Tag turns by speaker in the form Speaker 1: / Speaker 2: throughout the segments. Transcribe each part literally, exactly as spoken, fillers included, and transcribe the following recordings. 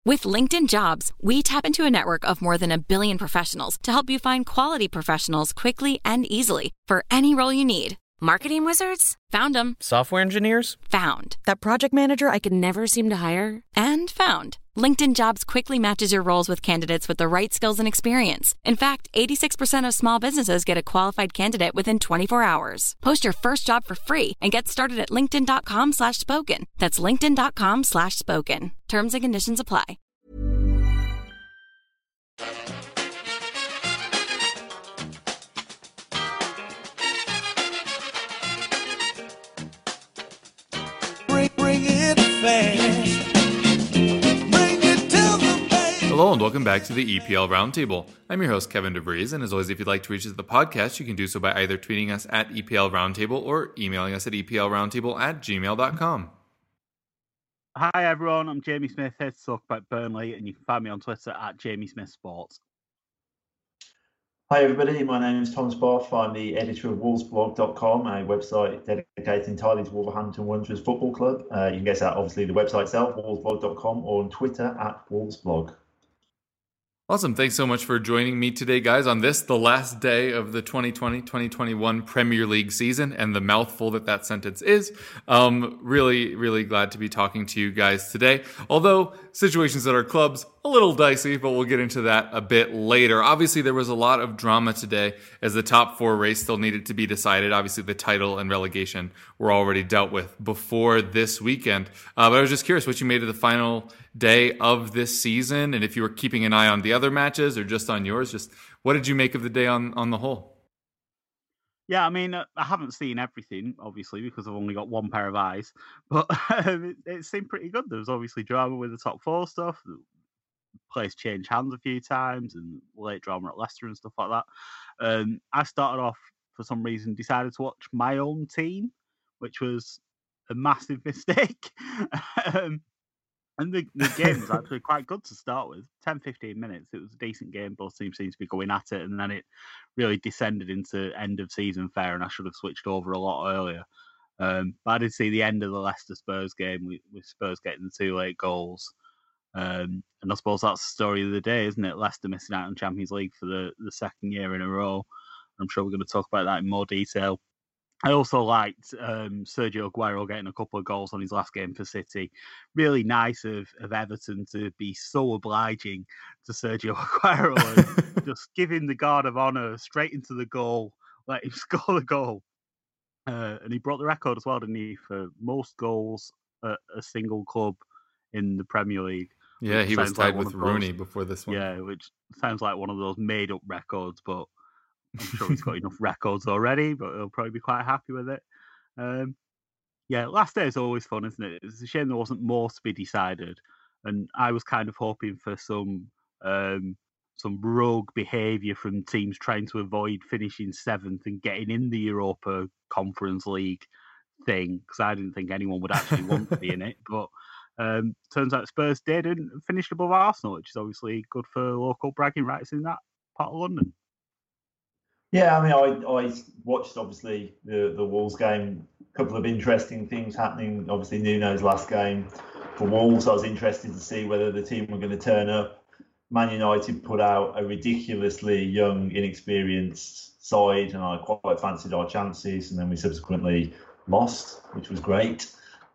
Speaker 1: With LinkedIn Jobs, we tap into a network of more than a billion professionals to help you find quality professionals quickly and easily for any role you need. Marketing wizards? Found them.
Speaker 2: Software engineers?
Speaker 1: Found. That project manager I could never seem to hire? And found. LinkedIn Jobs quickly matches your roles with candidates with the right skills and experience. In fact, eighty-six percent of small businesses get a qualified candidate within twenty-four hours. Post your first job for free and get started at linkedin.com slash spoken. That's linkedin.com slash spoken. Terms and conditions apply.
Speaker 3: Bring, bring it fast. Bring it to the base.
Speaker 4: Hello and welcome back to the E P L Roundtable. I'm your host, Kevin DeVries, and as always, if you'd like to reach us at the podcast, you can do so by either tweeting us at E P L Roundtable or emailing us at eplroundtable at gmail dot com.
Speaker 5: Hi everyone, I'm Jamie Smith, here to talk about Burnley, and you can find me on Twitter at Jamie Smith Sports.
Speaker 6: Hi everybody, my name is Tom Spoff. I'm the editor of wolves blog dot com, a website dedicated entirely to Wolverhampton Wanderers Football Club. Uh, you can get that obviously the website itself, wolves blog dot com, or on Twitter at wolvesblog.
Speaker 4: Awesome. Thanks so much for joining me today, guys, on this, the last day of the twenty twenty twenty twenty-one Premier League season, and the mouthful that that sentence is. Um, really, really glad to be talking to you guys today. Although situations at our clubs, a little dicey, but we'll get into that a bit later. Obviously, there was a lot of drama today as the top four race still needed to be decided. Obviously, the title and relegation were already dealt with before this weekend. Uh, but I was just curious what you made of the final day of this season, and if you were keeping an eye on the other matches or just on yours, just what did you make of the day on, on the whole?
Speaker 5: Yeah, I mean, uh, I haven't seen everything, obviously, because I've only got one pair of eyes, but um, it, it seemed pretty good. There was obviously drama with the top four stuff. The place changed hands a few times, and late drama at Leicester and stuff like that. Um, I started off, for some reason, decided to watch my own team, which was a massive mistake. um, And the, the game was actually quite good to start with. ten, fifteen minutes. It was a decent game. Both teams seemed to be going at it. And then it really descended into end of season fare. And I should have switched over a lot earlier. Um, but I did see the end of the Leicester Spurs game with, with Spurs getting the two late goals. Um, and I suppose that's the story of the day, isn't it? Leicester missing out on Champions League for the, the second year in a row. I'm sure we're going to talk about that in more detail. I also liked um, Sergio Aguero getting a couple of goals on his last game for City. Really nice of, of Everton to be so obliging to Sergio Aguero and just give him the guard of honour straight into the goal, let him score the goal. Uh, and he broke the record as well, didn't he, for most goals at a single club in the Premier League.
Speaker 4: Yeah, he was tied
Speaker 5: like
Speaker 4: with Rooney before this one.
Speaker 5: Yeah, which sounds like one of those made-up records, but I'm sure he's got enough records already, but he'll probably be quite happy with it. Um, yeah, last day is always fun, isn't it? It's a shame there wasn't more to be decided. And I was kind of hoping for some um, some rogue behaviour from teams trying to avoid finishing seventh and getting in the Europa Conference League thing, because I didn't think anyone would actually want to be in it. But um, turns out Spurs did and finished above Arsenal, which is obviously good for local bragging rights in that part of London.
Speaker 6: Yeah, I mean, I, I watched, obviously, the, the Wolves game. A couple of interesting things happening. Obviously, Nuno's last game for Wolves. I was interested to see whether the team were going to turn up. Man United put out a ridiculously young, inexperienced side, and I quite fancied our chances. And then we subsequently lost, which was great.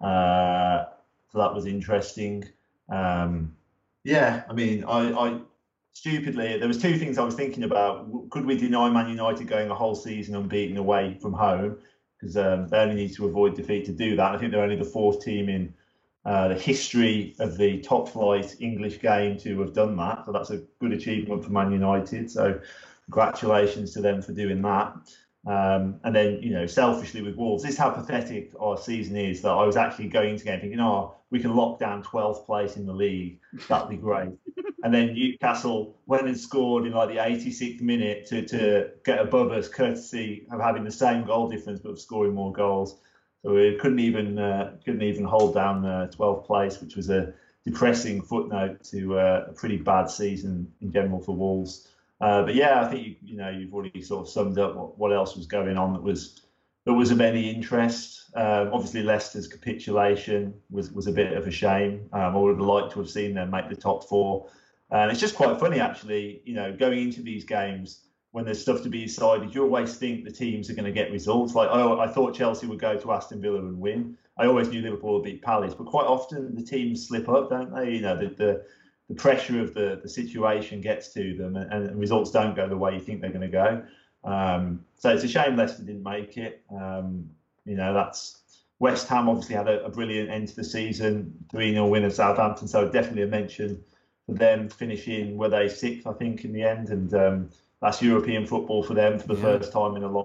Speaker 6: Uh, so that was interesting. Um, yeah, I mean, I... I Stupidly, there was two things I was thinking about. Could we deny Man United going a whole season unbeaten away from home? Because um, they only need to avoid defeat to do that. I think they're only the fourth team in uh, the history of the top flight English game to have done that. So that's a good achievement for Man United. So congratulations to them for doing that. Um, and then, you know, selfishly with Wolves, this is how pathetic our season is, that I was actually going to game thinking, oh, we can lock down twelfth place in the league. That'd be great. And then Newcastle went and scored in like the eighty-sixth minute to, to get above us, courtesy of having the same goal difference but of scoring more goals. So we couldn't even uh, couldn't even hold down uh, twelfth place, which was a depressing footnote to uh, a pretty bad season in general for Wolves. Uh, but yeah, I think you, you know you've already sort of summed up what, what else was going on that was there was of any interest. Um, obviously, Leicester's capitulation was, was a bit of a shame. Um, I would have liked to have seen them make the top four. And it's just quite funny, actually, you know, going into these games, when there's stuff to be decided, you always think the teams are going to get results. Like, oh, I thought Chelsea would go to Aston Villa and win. I always knew Liverpool would beat Palace, but quite often the teams slip up, don't they? You know, the the, the pressure of the, the situation gets to them, and, and results don't go the way you think they're going to go. Um, so it's a shame Leicester didn't make it. Um, you know, that's West Ham obviously had a, a brilliant end to the season, three nil win of Southampton, so definitely a mention for them finishing, were they sixth, I think, in the end, and um, that's European football for them for the yeah. first time in a long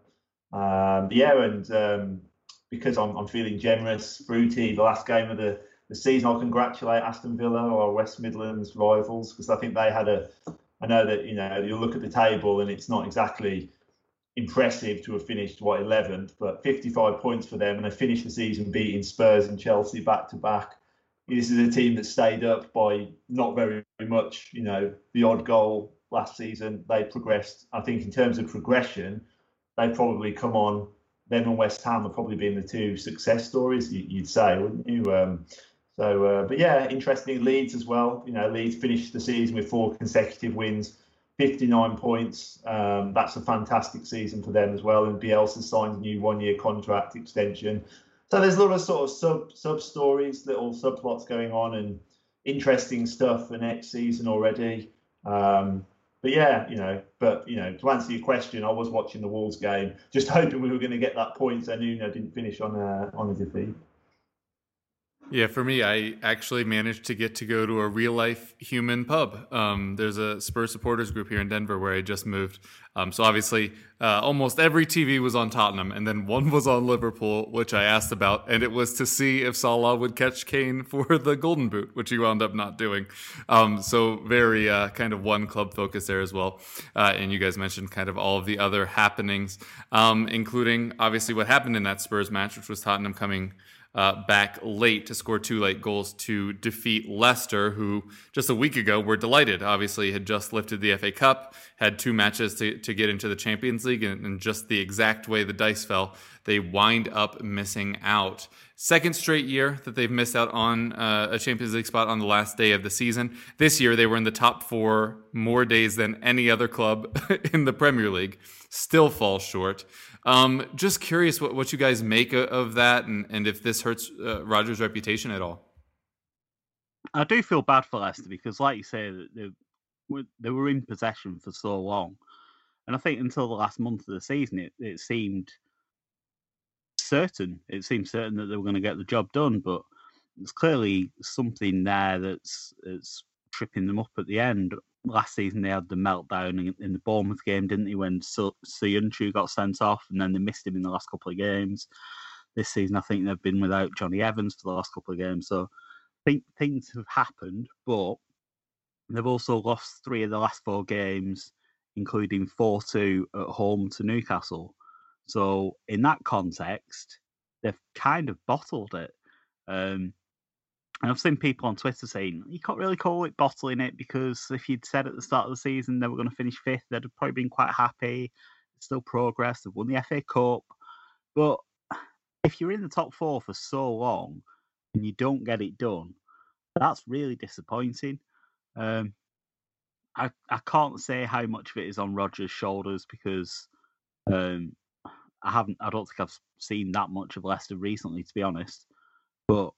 Speaker 6: time. Um, yeah, and um, because I'm, I'm feeling generous, fruity, the last game of the, the season, I'll congratulate Aston Villa, our West Midlands rivals, because I think they had a, I know that, you know, you look at the table and it's not exactly impressive to have finished, what, eleventh, but fifty-five points for them, and they finished the season beating Spurs and Chelsea back to back. This is a team that stayed up by not very much, you know, the odd goal last season. They progressed. I think in terms of progression, they probably come on, them and West Ham have probably been the two success stories, you'd say, wouldn't you? Um, so, uh, but yeah, interesting. Leeds as well. You know, Leeds finished the season with four consecutive wins, fifty-nine points. Um, that's a fantastic season for them as well. And Bielsa signed a new one-year contract extension. So there's a lot of sort of sub sub stories, little subplots going on, and interesting stuff for next season already. Um, but yeah, you know, but you know, to answer your question, I was watching the Wolves game, just hoping we were going to get that point, so Nuno didn't finish on a on a defeat.
Speaker 4: Yeah, for me, I actually managed to get to go to a real-life human pub. Um, there's a Spurs supporters group here in Denver where I just moved. Um, so obviously, uh, almost every T V was on Tottenham, and then one was on Liverpool, which I asked about, and it was to see if Salah would catch Kane for the Golden Boot, which he wound up not doing. Um, so very uh, kind of one club focus there as well. Uh, and you guys mentioned kind of all of the other happenings, um, including obviously what happened in that Spurs match, which was Tottenham coming Uh, back late to score two late goals to defeat Leicester, who just a week ago were delighted. Obviously had just lifted the F A Cup, had two matches to, to get into the Champions League, and, and just the exact way the dice fell, they wind up missing out. Second straight year that they've missed out on uh, a Champions League spot on the last day of the season. This year they were in the top four more days than any other club in the Premier League. Still fall short. Um, just curious what, what you guys make of that, and, and if this hurts uh, Rodgers' reputation at all.
Speaker 5: I do feel bad for Leicester because, like you say, they were, they were in possession for so long. And I think until the last month of the season, it, it seemed certain. It seemed certain that they were going to get the job done, but there's clearly something there that's, that's tripping them up at the end. Last season, they had the meltdown in, in the Bournemouth game, didn't they, when Söyüncü got sent off, and then they missed him in the last couple of games. This season, I think they've been without Johnny Evans for the last couple of games. So I think things have happened, but they've also lost three of the last four games, including four two at home to Newcastle. So in that context, they've kind of bottled it. Um, And I've seen people on Twitter saying, you can't really call it bottling it, because if you'd said at the start of the season they were going to finish fifth, they'd have probably been quite happy. It's still progress. They've won the F A Cup. But if you're in the top four for so long and you don't get it done, that's really disappointing. Um, I, I can't say how much of it is on Rodgers' shoulders, because um, I haven't. I don't think I've seen that much of Leicester recently, to be honest. But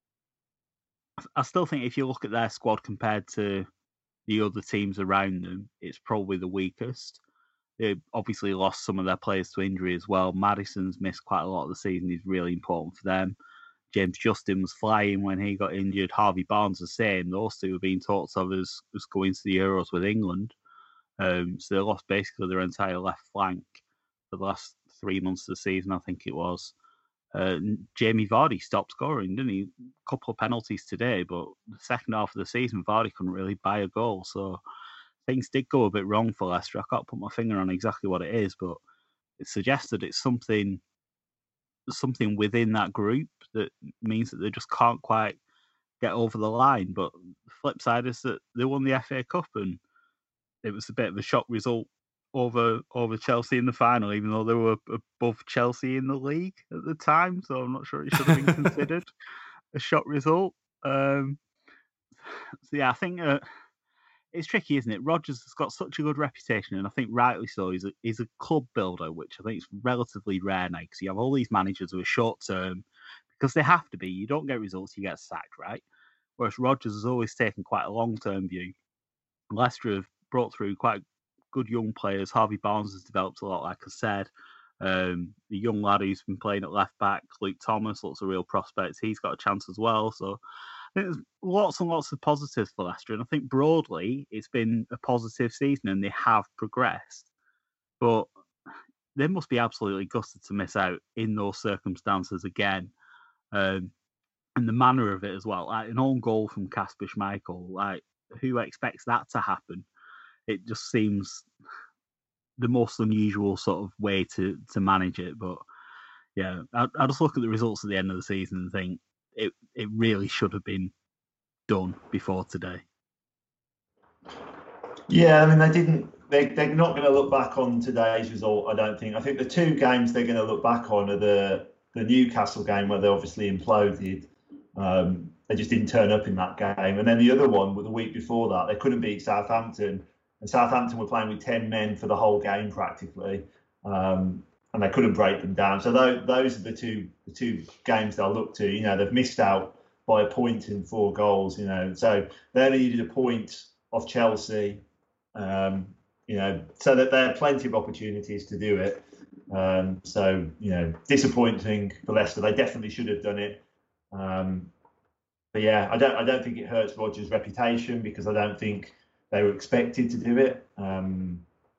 Speaker 5: I still think if you look at their squad compared to the other teams around them, it's probably the weakest. They obviously lost some of their players to injury as well. Maddison's missed quite a lot of the season. He's really important for them. James Justin was flying when he got injured. Harvey Barnes the same. Those two were being talked of as, as going to the Euros with England. Um, so they lost basically their entire left flank for the last three months of the season, I think it was. Uh, Jamie Vardy stopped scoring, didn't he? A couple of penalties today, but the second half of the season, Vardy couldn't really buy a goal. So things did go a bit wrong for Leicester. I can't put my finger on exactly what it is, but it suggests that it's something, something within that group that means that they just can't quite get over the line. But the flip side is that they won the F A Cup, and it was a bit of a shock result over over Chelsea in the final, even though they were above Chelsea in the league at the time. So I'm not sure it should have been considered a shock result. Um, so yeah, I think uh, it's tricky, isn't it? Rodgers has got such a good reputation, and I think rightly so. He's a, he's a club builder, which I think is relatively rare now because you have all these managers who are short term because they have to be. You don't get results, you get sacked, right? Whereas Rodgers has always taken quite a long term view. Leicester have brought through quite good young players. Harvey Barnes has developed a lot, like I said. Um, the young lad who's been playing at left back, Luke Thomas, lots of real prospects. He's got a chance as well. So I think there's lots and lots of positives for Leicester. And I think broadly it's been a positive season and they have progressed. But they must be absolutely gutted to miss out in those circumstances again. Um, and the manner of it as well. Like an own goal from Kasper Schmeichel, like who expects that to happen? It just seems the most unusual sort of way to, to manage it. But yeah, I, I just look at the results at the end of the season and think it, it really should have been done before today.
Speaker 6: Yeah, I mean, they didn't, they, they're not going to look back on today's result, I don't think. I think the two games they're going to look back on are the, the Newcastle game where they obviously imploded. Um, they just didn't turn up in that game. And then the other one, the week before that, they couldn't beat Southampton. And Southampton were playing with ten men for the whole game practically, um, and they couldn't break them down. So those, those are the two the two games they'll look to. You know, they've missed out by a point in four goals. You know, so they only needed a point off Chelsea. Um, you know, so that there are plenty of opportunities to do it. Um, so you know, disappointing for Leicester. They definitely should have done it. Um, but yeah, I don't I don't think it hurts Rodgers' reputation because I don't think they were expected to do it. Um,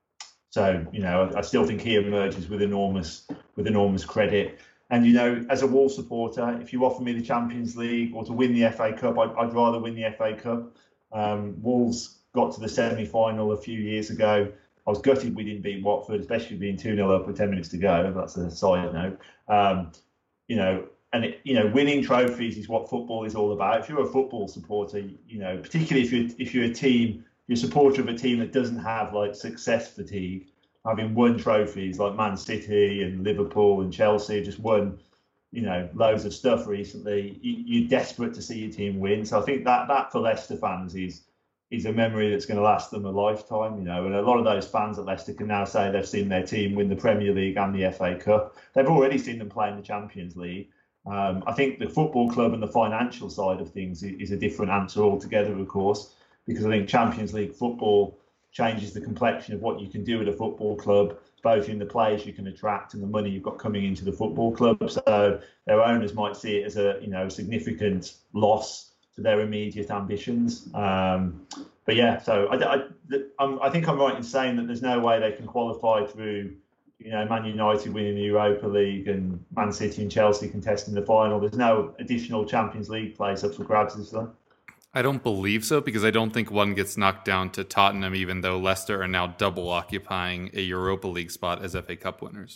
Speaker 6: so, you know, I still think he emerges with enormous with enormous credit. And, you know, as a Wolves supporter, if you offer me the Champions League or to win the F A Cup, I'd, I'd rather win the F A Cup. Um, Wolves got to the semi-final a few years ago. I was gutted we didn't beat Watford, especially being two nil up with ten minutes to go. That's a side note. Um, you know, and, it, you know, winning trophies is what football is all about. If you're a football supporter, you know, particularly if you're, if you're a team, you're a supporter of a team that doesn't have like success fatigue, having won trophies like Man City and Liverpool and Chelsea, just won, you know, loads of stuff recently. You're desperate to see your team win. So I think that that for Leicester fans is is a memory that's going to last them a lifetime, you know. And a lot of those fans at Leicester can now say they've seen their team win the Premier League and the F A Cup. They've already seen them play in the Champions League. Um, I think the football club and the financial side of things is a different answer altogether, of course, because I think Champions League football changes the complexion of what you can do at a football club, both in the players you can attract and the money you've got coming into the football club. So their owners might see it as a, you know, significant loss to their immediate ambitions. Um, but yeah, so I, I, I'm, I think I'm right in saying that there's no way they can qualify through, you know, Man United winning the Europa League and Man City and Chelsea contesting the final. There's no additional Champions League place up for grabs, is there?
Speaker 4: I don't believe so, because I don't think one gets knocked down to Tottenham, even though Leicester are now double occupying a Europa League spot as F A Cup winners.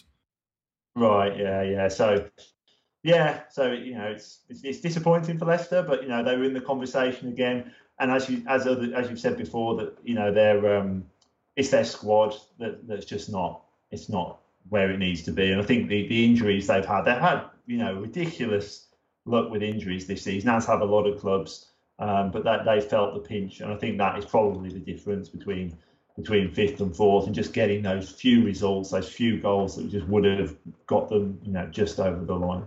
Speaker 6: Right, yeah, yeah. So, yeah, so, you know, it's, it's it's disappointing for Leicester, but, you know, they were in the conversation again. And as you as other, as you've said before, that, you know, they're um, it's their squad that that's just not it's not where it needs to be. And I think the the injuries they've had, they've had, you know, ridiculous luck with injuries this season, as have a lot of clubs. Um, but that they felt the pinch, and I think that is probably the difference between between fifth and fourth, and just getting those few results, those few goals that just would have got them, you know, just over the line.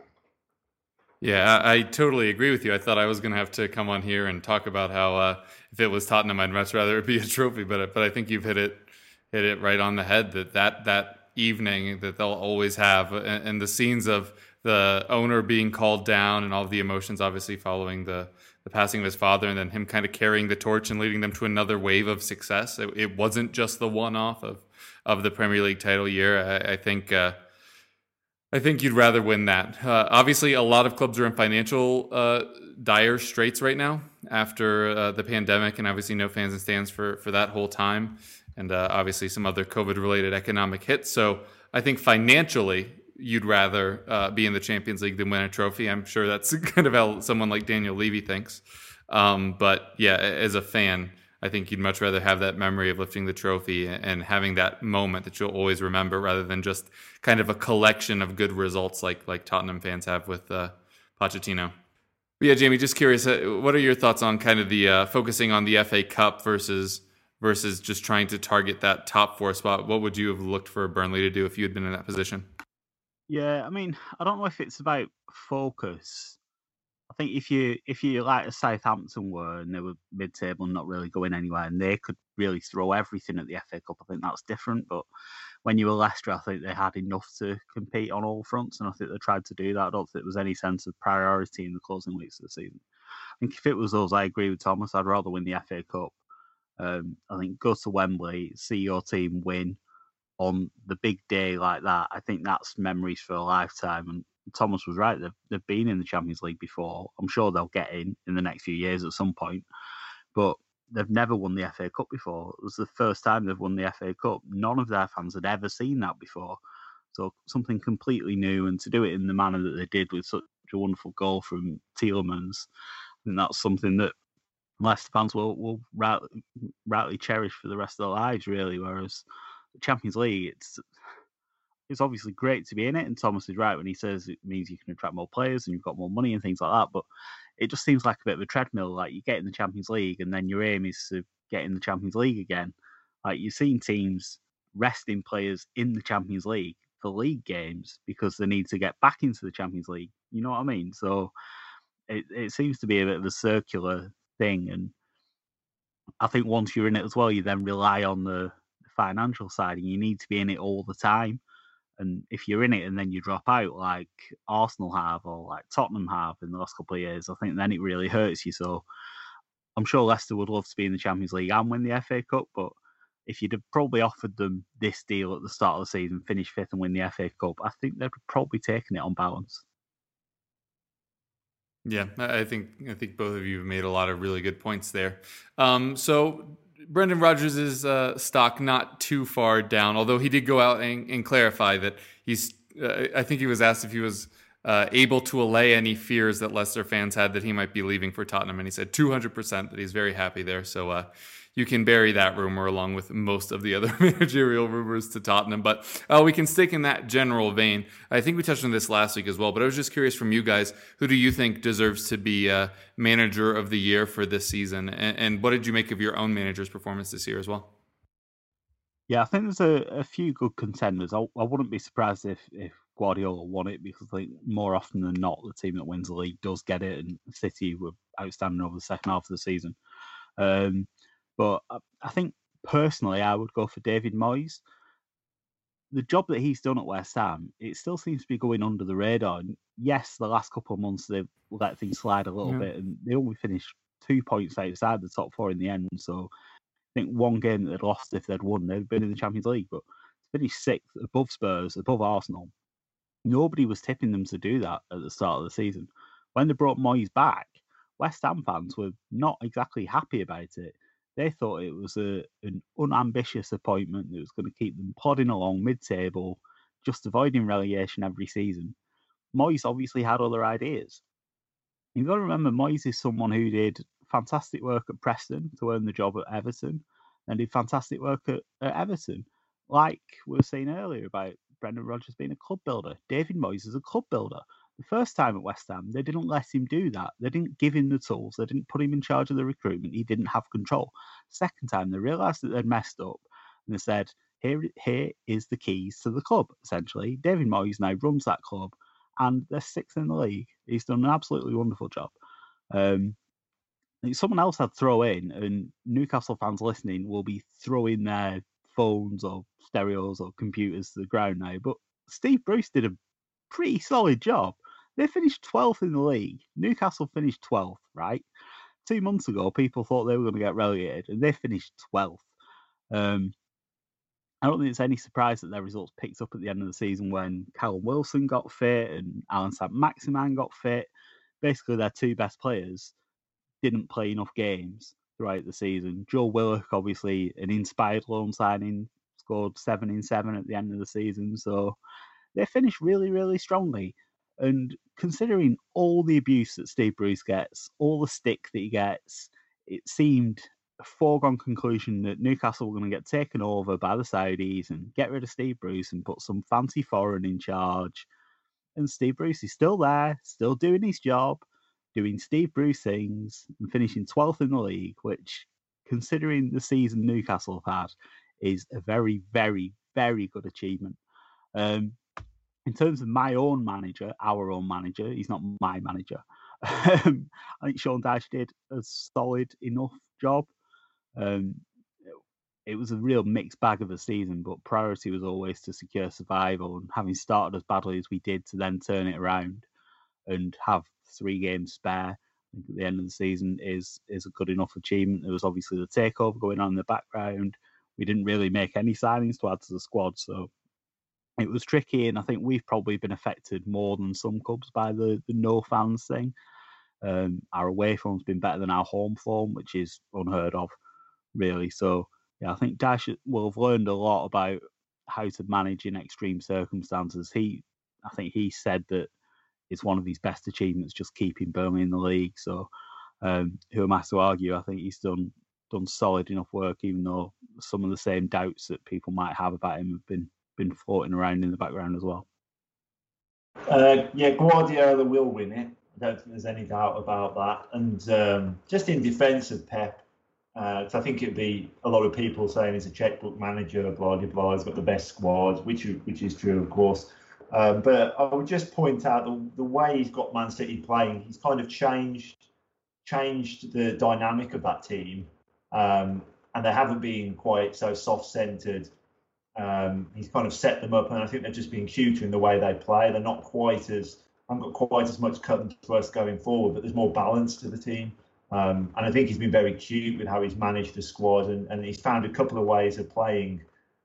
Speaker 4: Yeah, I, I totally agree with you. I thought I was going to have to come on here and talk about how uh, if it was Tottenham, I'd much rather it be a trophy. But but I think you've hit it hit it right on the head. That that that evening that they'll always have, and, and the scenes of the owner being called down and all of the emotions, obviously following the. the passing of his father, and then him kind of carrying the torch and leading them to another wave of success. It, it wasn't just the one-off of, of the Premier League title year. I, I think uh, I think you'd rather win that. Uh, obviously, a lot of clubs are in financial uh, dire straits right now after uh, the pandemic, and obviously no fans and stands for, for that whole time, and uh, obviously some other COVID-related economic hits. So I think financially, you'd rather uh, be in the Champions League than win a trophy. I'm sure that's kind of how someone like Daniel Levy thinks. Um, but yeah, as a fan, I think you'd much rather have that memory of lifting the trophy and having that moment that you'll always remember, rather than just kind of a collection of good results like like Tottenham fans have with uh, Pochettino. But yeah, Jamie, just curious, uh, what are your thoughts on kind of the uh, focusing on the F A Cup versus versus just trying to target that top four spot? What would you have looked for Burnley to do if you had been in that position?
Speaker 5: Yeah, I mean, I don't know if it's about focus. I think if you if you like as Southampton were and they were mid-table and not really going anywhere, and they could really throw everything at the F A Cup, I think that's different. But when you were Leicester, I think they had enough to compete on all fronts, and I think they tried to do that. I don't think there was any sense of priority in the closing weeks of the season. I think if it was us, I agree with Thomas. I'd rather win the F A Cup. Um, I think go to Wembley, see your team win on the big day like that. I think that's memories for a lifetime. And Thomas was right. They've, they've been in the Champions League before. I'm sure they'll get in in the next few years at some point. But they've never won the F A Cup before. It was the first time they've won the F A Cup. None of their fans had ever seen that before. So something completely new. And to do it in the manner that they did with such a wonderful goal from Tielemans, and that's something that Leicester fans will, will rightly, rightly cherish for the rest of their lives, really. Whereas the Champions League, it's it's obviously great to be in it, and Thomas is right when he says it means you can attract more players and you've got more money and things like that. But it just seems like a bit of a treadmill. Like you get in the Champions League, and then your aim is to get in the Champions League again. Like you've seen teams resting players in the Champions League for league games because they need to get back into the Champions League. You know what I mean? So it, it seems to be a bit of a circular thing. And I think once you're in it as well, you then rely on the financial side, and you need to be in it all the time. And if you're in it and then you drop out, like Arsenal have or like Tottenham have in the last couple of years, I think then it really hurts you. So I'm sure Leicester would love to be in the Champions League and win the F A Cup, but if you'd have probably offered them this deal at the start of the season, finish fifth and win the F A Cup, I think they'd probably taken it on balance.
Speaker 4: Yeah, I think I think both of you have made a lot of really good points there. Um, so Brendan Rodgers' uh, stock not too far down, although he did go out and, and clarify that he's. Uh, I think he was asked if he was uh, able to allay any fears that Leicester fans had that he might be leaving for Tottenham, and he said two hundred percent that he's very happy there. So uh, you can bury that rumor along with most of the other managerial rumors to Tottenham. But uh, we can stick in that general vein. I think we touched on this last week as well, but I was just curious from you guys, who do you think deserves to be uh, manager of the year for this season? And, and what did you make of your own manager's performance this year as well?
Speaker 5: Yeah, I think there's a, a few good contenders. I, I wouldn't be surprised if, if Guardiola won it, because I think more often than not, the team that wins the league does get it, and City were outstanding over the second half of the season. Um, but I, I think personally, I would go for David Moyes. The job that he's done at West Ham, it still seems to be going under the radar. And yes, the last couple of months they've let things slide a little yeah. bit, and they only finished two points outside the top four in the end. So I think one game that they'd lost, if they'd won, they'd been in the Champions League. But to finish sixth, above Spurs, above Arsenal, nobody was tipping them to do that at the start of the season. When they brought Moyes back, West Ham fans were not exactly happy about it. They thought it was a, an unambitious appointment that was going to keep them plodding along mid-table, just avoiding relegation every season. Moyes obviously had other ideas. You've got to remember, Moyes is someone who did fantastic work at Preston to earn the job at Everton, and did fantastic work at, at Everton. Like we were saying earlier about Brendan Rodgers being a club builder, David Moyes is a club builder. The first time at West Ham, they didn't let him do that. They didn't give him the tools. They didn't put him in charge of the recruitment. He didn't have control. Second time, they realised that they'd messed up, and they said, here, here is the keys to the club, essentially. David Moyes now runs that club, and they're sixth in the league. He's done an absolutely wonderful job. Um, someone else had throw in, and Newcastle fans listening will be throwing their phones or stereos or computers to the ground now, but Steve Bruce did a pretty solid job. They finished twelfth in the league. Newcastle finished twelfth, right? Two months ago, people thought they were going to get relegated, and they finished twelfth. Um, I don't think it's any surprise that their results picked up at the end of the season when Callum Wilson got fit and Alan Saint-Maximin got fit. Basically, their two best players didn't play enough games throughout the season. Joe Willock, obviously an inspired loan signing, scored seven in seven at the end of the season. So they finished really, really strongly. And considering all the abuse that Steve Bruce gets, all the stick that he gets, it seemed a foregone conclusion that Newcastle were going to get taken over by the Saudis and get rid of Steve Bruce and put some fancy foreign in charge. And Steve Bruce is still there, still doing his job, doing Steve Bruce things, and finishing twelfth in the league, which, considering the season Newcastle have had, is a very, very, very good achievement. Um, in terms of my own manager, our own manager, he's not my manager. Um, I think Sean Dyche did a solid enough job. Um, it was a real mixed bag of a season, but priority was always to secure survival. And having started as badly as we did, to then turn it around and have three games spare, I think at the end of the season is is a good enough achievement. There was obviously the takeover going on in the background. We didn't really make any signings to add to the squad, so it was tricky. And I think we've probably been affected more than some clubs by the, the no fans thing. Um, our away form's been better than our home form, which is unheard of, really. So, yeah, I think Dyche will have learned a lot about how to manage in extreme circumstances. He, I think he said that it's one of his best achievements just keeping Burnley in the league. So, um, who am I to argue? I think he's done done solid enough work, even though some of the same doubts that people might have about him have been been floating around in the background as well.
Speaker 6: Uh, yeah, Guardiola will win it. I don't think there's any doubt about that. And um, just in defence of Pep, uh, so I think it'd be a lot of people saying he's a checkbook manager, blah, blah, blah, he's got the best squad, which which is true, of course. Um, but I would just point out the, the way he's got Man City playing, he's kind of changed changed the dynamic of that team. Um, and they haven't been quite so soft-centred. Um, he's kind of set them up, and I think they've just been cuter in the way they play. They're not quite as, haven't got quite as much cut and thrust going forward, but there's more balance to the team. Um, and I think he's been very cute with how he's managed the squad, and, and he's found a couple of ways of playing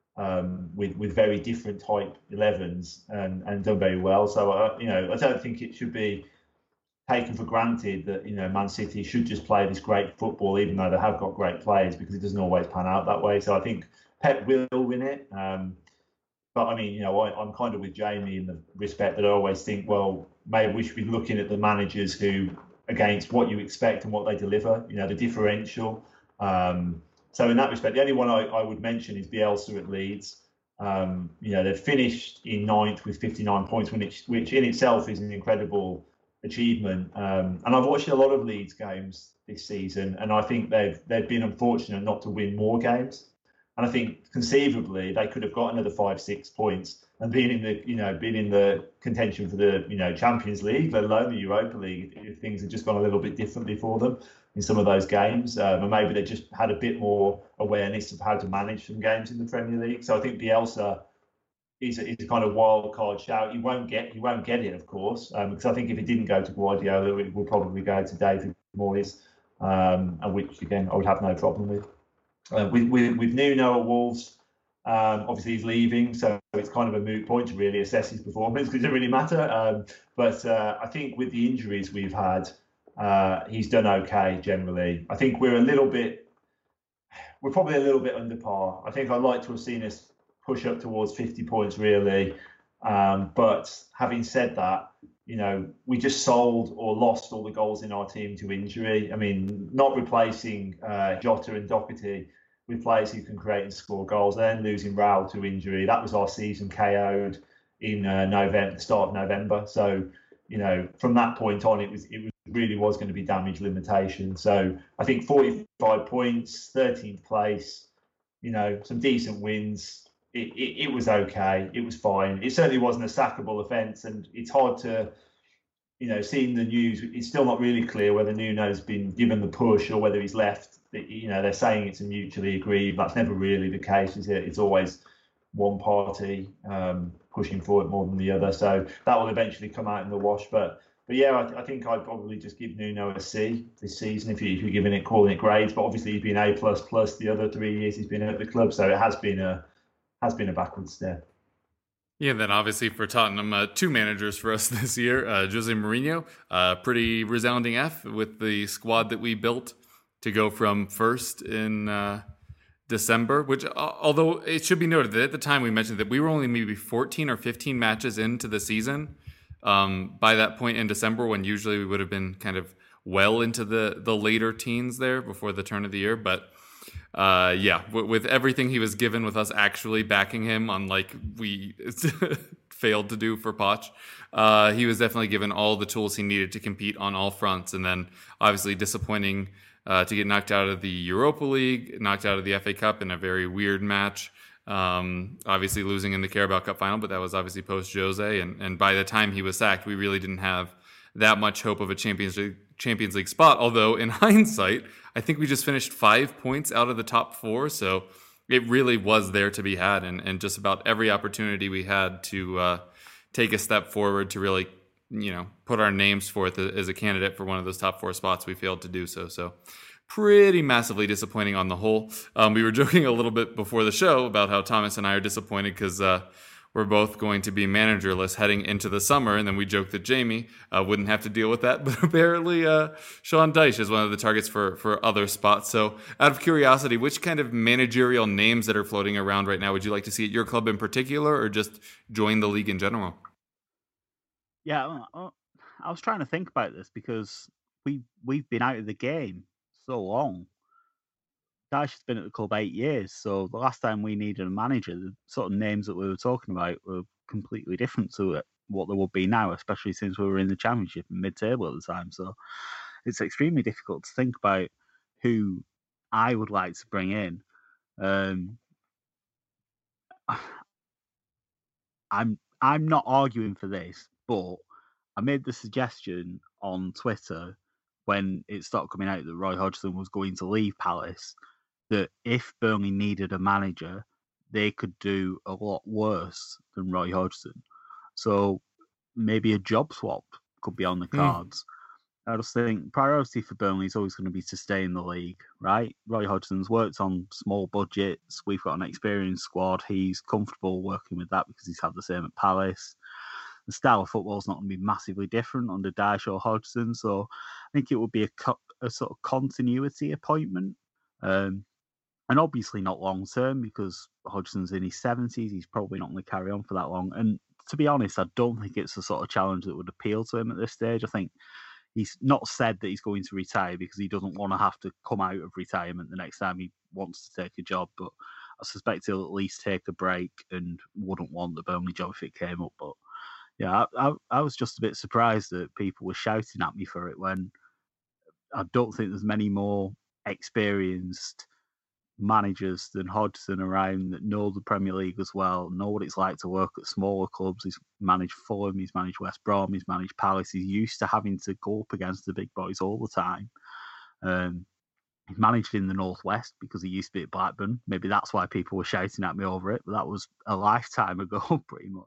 Speaker 6: um, with with very different type elevens, and, and done very well. So uh, you know, I don't think it should be taken for granted that, you know, Man City should just play this great football, even though they have got great players, because it doesn't always pan out that way. So I think Pep will win it. Um, but I mean, you know, I, I'm kind of with Jamie in the respect that I always think, well, maybe we should be looking at the managers who, against what you expect and what they deliver, you know, the differential. Um, so in that respect, the only one I, I would mention is Bielsa at Leeds. Um, you know, they've finished in ninth with fifty-nine points, which, which in itself is an incredible achievement. Um, and I've watched a lot of Leeds games this season, and I think they've they've been unfortunate not to win more games. And I think conceivably they could have got another five, six points and been in the, you know, been in the contention for the, you know, Champions League, let alone the Europa League, if, if things had just gone a little bit differently for them in some of those games. Um, and maybe they just had a bit more awareness of how to manage some games in the Premier League. So I think Bielsa is a, is a kind of wild card shout. He won't get he won't get it, of course, um, because I think if it didn't go to Guardiola, it would probably go to David Moyes, um, and which again I would have no problem with. Uh, with, with with Nuno at Wolves, um, obviously he's leaving, so it's kind of a moot point to really assess his performance because it doesn't really matter. Um, but uh, I think with the injuries we've had, uh, he's done okay generally. I think we're a little bit, we're probably a little bit under par. I think I'd like to have seen us push up towards fifty points really. Um, but having said that, you know, we just sold or lost all the goals in our team to injury. I mean, not replacing uh, Jota and Doherty with players who can create and score goals, and then losing Raul to injury. That was our season K O'd in uh, November, the start of November. So, you know, from that point on, it was it was, really was going to be damage limitation. So I think forty-five points, thirteenth place, you know, some decent wins. It, it, it was okay. It was fine. It certainly wasn't a sackable offence, and it's hard to, you know, seeing the news. It's still not really clear whether Nuno's been given the push or whether he's left. You know, they're saying it's a mutually agreed. That's never really the case, is it? It's always one party um, pushing for it more than the other. So that will eventually come out in the wash. But but yeah, I, I think I'd probably just give Nuno a C this season if, you, if you're giving it, calling it grades. But obviously he's been A plus plus the other three years he's been at the club, so it has been a has been a backward step.
Speaker 4: Yeah, and then obviously for Tottenham, uh, two managers for us this year. Uh, Jose Mourinho, uh, pretty resounding F with the squad that we built to go from first in uh, December, which uh, although it should be noted that at the time we mentioned that we were only maybe fourteen or fifteen matches into the season um, by that point in December, when usually we would have been kind of well into the the later teens there before the turn of the year. But uh, yeah, w- with everything he was given, with us actually backing him, unlike we failed to do for Poch, uh, he was definitely given all the tools he needed to compete on all fronts. And then obviously disappointing uh, to get knocked out of the Europa League, knocked out of the F A Cup in a very weird match. Um, obviously losing in the Carabao Cup final, but that was obviously post Jose. And, and by the time he was sacked, we really didn't have that much hope of a Champions League, Champions League spot. Although in hindsight, I think we just finished five points out of the top four. So it really was there to be had. And, and just about every opportunity we had to uh, take a step forward to really, you know, put our names forth as a candidate for one of those top four spots, we failed to do so. So pretty massively disappointing on the whole. Um, we were joking a little bit before the show about how Thomas and I are disappointed because uh, we're both going to be managerless heading into the summer, and then we joked that Jamie uh, wouldn't have to deal with that, but apparently uh, Sean Dyche is one of the targets for, for other spots. So out of curiosity, which kind of managerial names that are floating around right now would you like to see at your club in particular, or just join the league in general?
Speaker 5: Yeah, I was trying to think about this because we, we've been out of the game so long. Dyche has been at the club eight years, so the last time we needed a manager, the sort of names that we were talking about were completely different to it, what there would be now, especially since we were in the Championship and mid-table at the time. So it's extremely difficult to think about who I would like to bring in. Um, I'm I'm not arguing for this, but I made the suggestion on Twitter when it started coming out that Roy Hodgson was going to leave Palace, that if Burnley needed a manager, they could do a lot worse than Roy Hodgson. So maybe a job swap could be on the cards. Mm. I just think priority for Burnley is always going to be to stay in the league, right? Roy Hodgson's worked on small budgets. We've got an experienced squad. He's comfortable working with that because he's had the same at Palace. The style of football is not going to be massively different under Dyche or Hodgson. So I think it would be a, co- a sort of continuity appointment. Um, and obviously not long term because Hodgson's in his seventies. He's probably not going to carry on for that long. And to be honest, I don't think it's the sort of challenge that would appeal to him at this stage. I think he's not said that he's going to retire because he doesn't want to have to come out of retirement the next time he wants to take a job. But I suspect he'll at least take a break and wouldn't want the Burnley job if it came up. But yeah, I, I, I was just a bit surprised that people were shouting at me for it when I don't think there's many more experienced managers than Hodgson around that know the Premier League as well, know what it's like to work at smaller clubs. He's managed Fulham, he's managed West Brom, he's managed Palace. He's used to having to go up against the big boys all the time. Um, he's managed in the Northwest because he used to be at Blackburn. Maybe that's why people were shouting at me over it, but that was a lifetime ago, pretty much.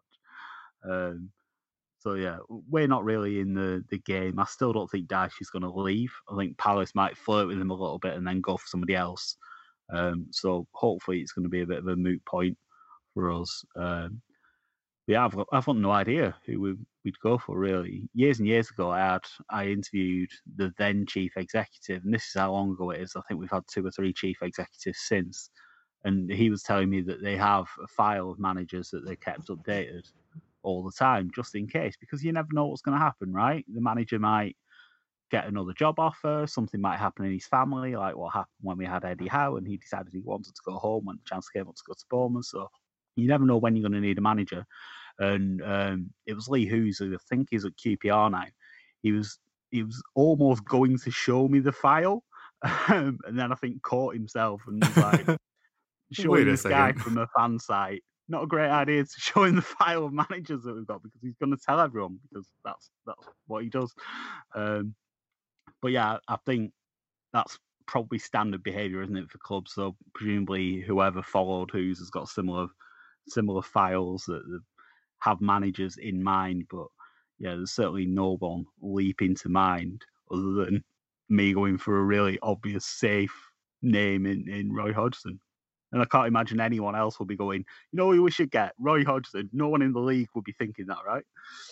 Speaker 5: Um, so yeah, we're not really in the, the game. I still don't think Dyche is going to leave. I think Palace might flirt with him a little bit and then go for somebody else. Um, so hopefully it's going to be a bit of a moot point for us. Um, yeah, I've got, I've got no idea who we, we'd go for really. Years and years ago, I had I interviewed the then chief executive, and this is how long ago it is. I think we've had two or three chief executives since, and he was telling me that they have a file of managers that they kept updated all the time, just in case, because you never know what's going to happen, right? The manager might get another job offer, something might happen in his family, like what happened when we had Eddie Howe and he decided he wanted to go home when the chance came up to go to Bournemouth. So you never know when you're going to need a manager. And um, it was Lee Hughes, who I think is at Q P R now. He was he was almost going to show me the file, um, and then I think caught himself and was like showing this guy from a fan site. Not a great idea to show him the file of managers that we've got because he's going to tell everyone because that's that's what he does. Um, but yeah, I think that's probably standard behaviour, isn't it, for clubs? So presumably whoever followed Hughes has got similar similar files that have managers in mind. But yeah, there's certainly no one leaping to mind other than me going for a really obvious safe name in, in Roy Hodgson. And I can't imagine anyone else will be going, you know who we should get? Roy Hodgson. No one in the league would be thinking that, right?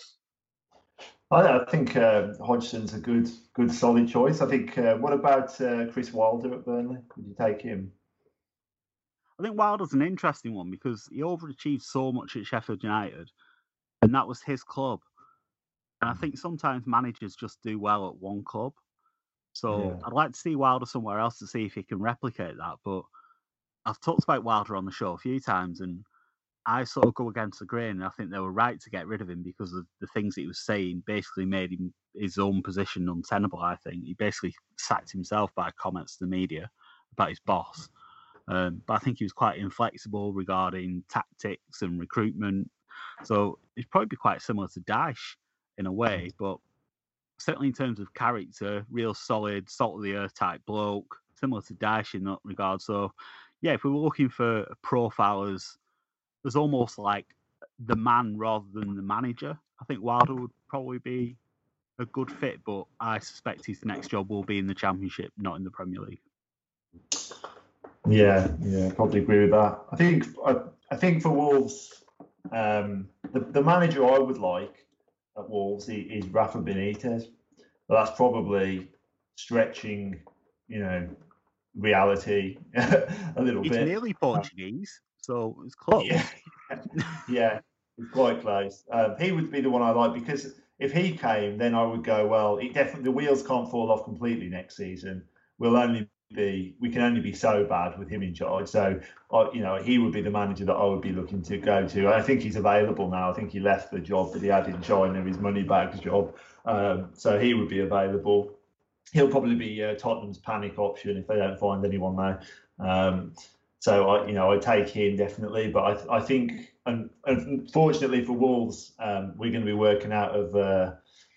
Speaker 6: I, I think uh, Hodgson's a good, good, solid choice. I think. Uh, what about uh, Chris Wilder at Burnley? Would you take him?
Speaker 5: I think Wilder's an interesting one because he overachieved so much at Sheffield United, and that was his club. And I think sometimes managers just do well at one club. So
Speaker 6: Yeah.
Speaker 5: I'd like to see Wilder somewhere else to see if he can replicate that. But I've talked about Wilder on the show a few times, and I sort of go against the grain. And I think they were right to get rid of him because of the things he was saying basically made him his own position untenable, I think. He basically sacked himself by comments to the media about his boss. Um, but I think he was quite inflexible regarding tactics and recruitment. So he'd probably be quite similar to Daesh in a way, but certainly in terms of character, real solid, salt of the earth type bloke, similar to Daesh in that regard. So, yeah, if we were looking for a profile as, as almost like the man rather than the manager, I think Wilder would probably be a good fit, but I suspect his next job will be in the Championship, not in the Premier League.
Speaker 6: Yeah, yeah, probably agree with that. I think I, I think for Wolves, um, the the manager I would like at Wolves is, is Rafa Benitez, but that's probably stretching, you know, reality a little
Speaker 5: He's
Speaker 6: bit.
Speaker 5: nearly Portuguese, so it's close.
Speaker 6: Yeah, yeah, it's quite close. Um, he would be the one I like because if he came, then I would go, well, it definitely the wheels can't fall off completely next season. We'll only be we can only be so bad with him in charge. So, uh, you know, he would be the manager that I would be looking to go to. I think he's available now. I think he left the job that he had in China, his money bags job. Um, so he would be available. He'll probably be uh, Tottenham's panic option if they don't find anyone there. Um, so I, you know, I take him definitely, but I, I think, and unfortunately for Wolves, um, we're going to be working out of uh,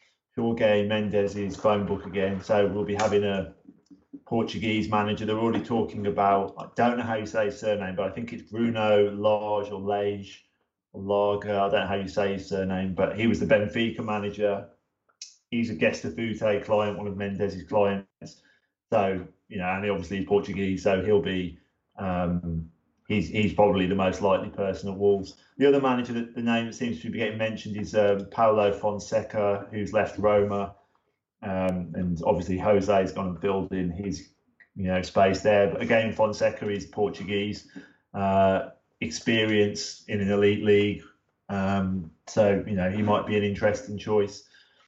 Speaker 6: Jorge Mendes's phone book again. So we'll be having a Portuguese manager. They're already talking about, I don't know how you say his surname, but I think it's Bruno Lage or Lage or Lager. I don't know how you say his surname, but he was the Benfica manager. He's a Gestafute client, one of Mendes's clients. So, you know, and he obviously Portuguese, so he'll be, um, he's he's probably the most likely person at Wolves. The other manager, that the name that seems to be getting mentioned is um, Paulo Fonseca, who's left Roma. Um, and obviously Jose's gone and filled in his, you know, space there. But again, Fonseca is Portuguese, uh, experience in an elite league. Um, so, you know, he might be an interesting choice.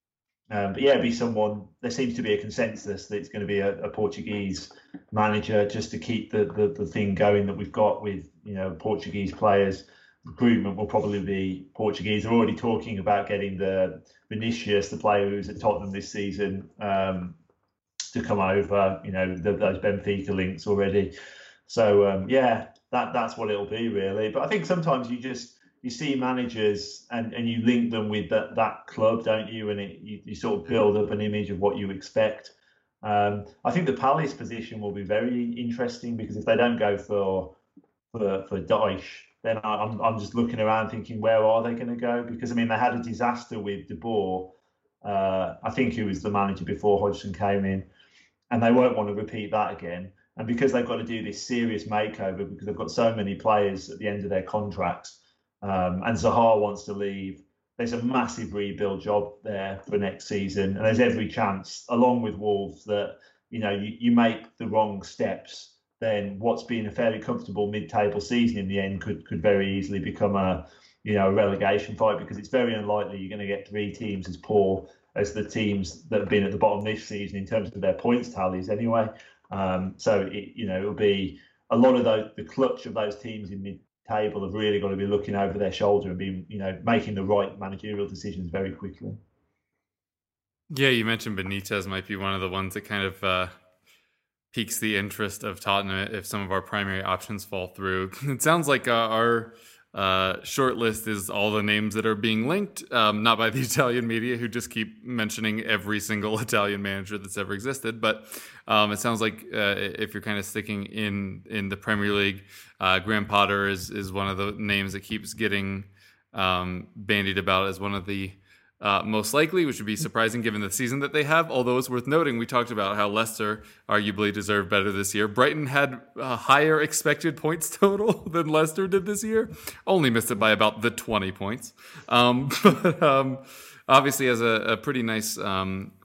Speaker 6: Um, but yeah, it'd be someone, there seems to be a consensus that it's going to be a, a Portuguese manager just to keep the, the, the thing going that we've got with, you know, Portuguese players. Recruitment will probably be Portuguese. They're already talking about getting the Vinicius, the player who's at Tottenham this season, um, to come over, you know, the, those Benfica links already. So, um, yeah, that that's what it'll be, really. But I think sometimes you just, you see managers and, and you link them with that, that club, don't you? And it, you, you sort of build up an image of what you expect. Um, I think the Palace position will be very interesting because if they don't go for for, for Daesh, then I'm I'm just looking around thinking, where are they going to go? Because, I mean, they had a disaster with De Boer. Uh, I think he was the manager before Hodgson came in. And they won't want to repeat that again. And because they've got to do this serious makeover, because they've got so many players at the end of their contracts, Um, and Zaha wants to leave. There's a massive rebuild job there for next season, and there's every chance, along with Wolves, that you know you, you make the wrong steps, then what's been a fairly comfortable mid-table season in the end could could very easily become a you know a relegation fight, because it's very unlikely you're going to get three teams as poor as the teams that have been at the bottom this season in terms of their points tallies anyway. Um, so it, you know it'll be a lot of those the clutch of those teams in mid table have really got to be looking over their shoulder and be, you know, making the right managerial decisions very quickly.
Speaker 4: Yeah, you mentioned Benitez might be one of the ones that kind of uh, piques the interest of Tottenham if some of our primary options fall through. It sounds like uh, our uh, short list is all the names that are being linked, um, not by the Italian media who just keep mentioning every single Italian manager that's ever existed, but um, it sounds like uh, if you're kind of sticking in in the Premier League, uh, Graham Potter is is one of the names that keeps getting um, bandied about as one of the Uh, most likely, which would be surprising given the season that they have. Although it's worth noting, we talked about how Leicester arguably deserved better this year. Brighton had a higher expected points total than Leicester did this year. Only missed it by about the twenty points. Um, but um, obviously has a, a pretty nice um,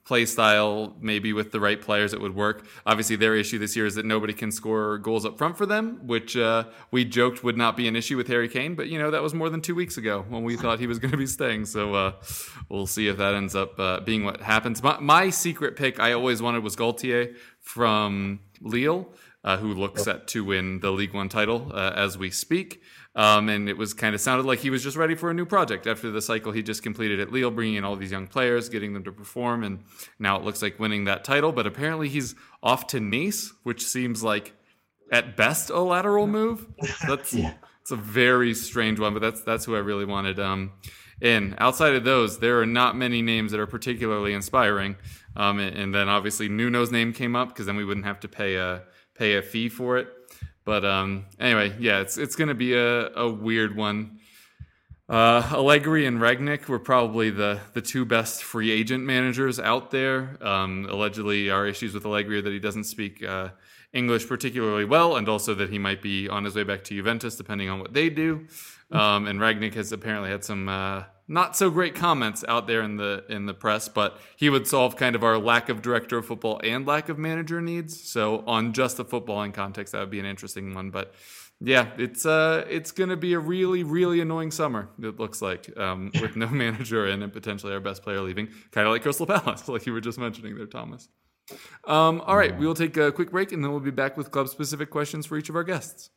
Speaker 4: play style, maybe with the right players, it would work. Obviously, their issue this year is that nobody can score goals up front for them, which uh, we joked would not be an issue with Harry Kane. But, you know, that was more than two weeks ago when we thought he was going to be staying. So uh, we'll see if that ends up uh, being what happens. My, my secret pick I always wanted was Gaultier from Lille, uh, who looks set to win the League One title uh, as we speak. Um, and it was kind of sounded like he was just ready for a new project after the cycle he just completed at Lille, bringing in all these young players, getting them to perform, and now it looks like winning that title. But apparently he's off to Nice, which seems like at best a lateral move. That's yeah. It's a very strange one, but that's that's who I really wanted um, in. Outside of those, there are not many names that are particularly inspiring. Um, and, and then obviously Nuno's name came up because then we wouldn't have to pay a pay a fee for it. But um, anyway, yeah, it's it's going to be a, a weird one. Uh, Allegri and Rangnick were probably the, the two best free agent managers out there. Um, allegedly, our issues with Allegri are that he doesn't speak uh, English particularly well, and also that he might be on his way back to Juventus, depending on what they do. Um, and Rangnick has apparently had some uh, not so great comments out there in the in the press, but he would solve kind of our lack of director of football and lack of manager needs. So on just the footballing context, that would be an interesting one. But yeah, it's uh it's going to be a really, really annoying summer, it looks like, um, with no manager in and potentially our best player leaving, kind of like Crystal Palace, like you were just mentioning there, Thomas. Um, all right, we will take a quick break, and then we'll be back with club-specific questions for each of our guests.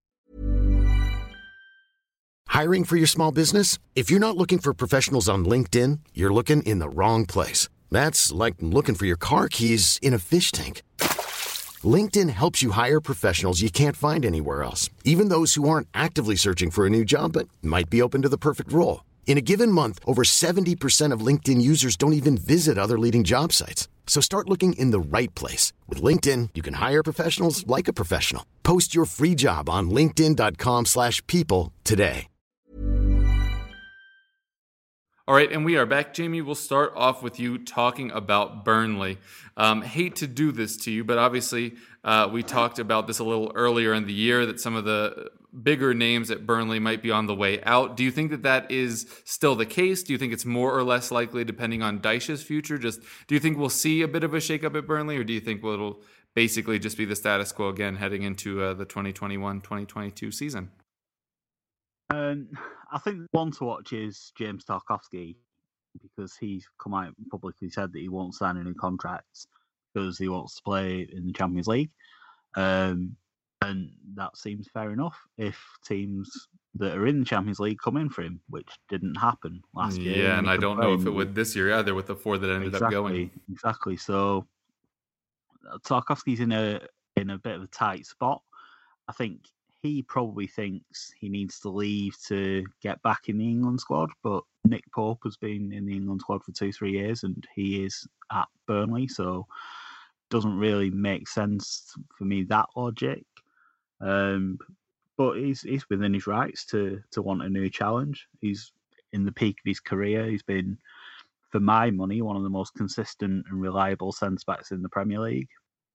Speaker 2: Hiring for your small business? If you're not looking for professionals on LinkedIn, you're looking in the wrong place. That's like looking for your car keys in a fish tank. LinkedIn helps you hire professionals you can't find anywhere else, even those who aren't actively searching for a new job but might be open to the perfect role. In a given month, over seventy percent of LinkedIn users don't even visit other leading job sites. So start looking in the right place. With LinkedIn, you can hire professionals like a professional. Post your free job on linkedin.com slash people today.
Speaker 4: All right, and we are back. Jamie, we'll start off with you talking about Burnley. Um, hate to do this to you, but obviously uh, we talked about this a little earlier in the year, that some of the bigger names at Burnley might be on the way out. Do you think that that is still the case? Do you think it's more or less likely depending on Dyche's future? Just do you think we'll see a bit of a shakeup at Burnley, or do you think well, it'll basically just be the status quo again heading into uh, the twenty twenty-one twenty twenty-two season?
Speaker 5: Um, I think the one to watch is James Tarkowski, because he's come out and publicly said that he won't sign a new contract because he wants to play in the Champions League. Um, and that seems fair enough if teams that are in the Champions League come in for him, which didn't happen last
Speaker 4: yeah,
Speaker 5: year.
Speaker 4: Yeah, and I don't know if it would this year either with the four that ended
Speaker 5: exactly,
Speaker 4: up going.
Speaker 5: Exactly. So Tarkowski's in a in a bit of a tight spot. I think he probably thinks he needs to leave to get back in the England squad, but Nick Pope has been in the England squad for two, three years, and he is at Burnley, so doesn't really make sense for me, that logic. Um, but he's he's within his rights to to want a new challenge. He's in the peak of his career. He's been, for my money, one of the most consistent and reliable centre-backs in the Premier League.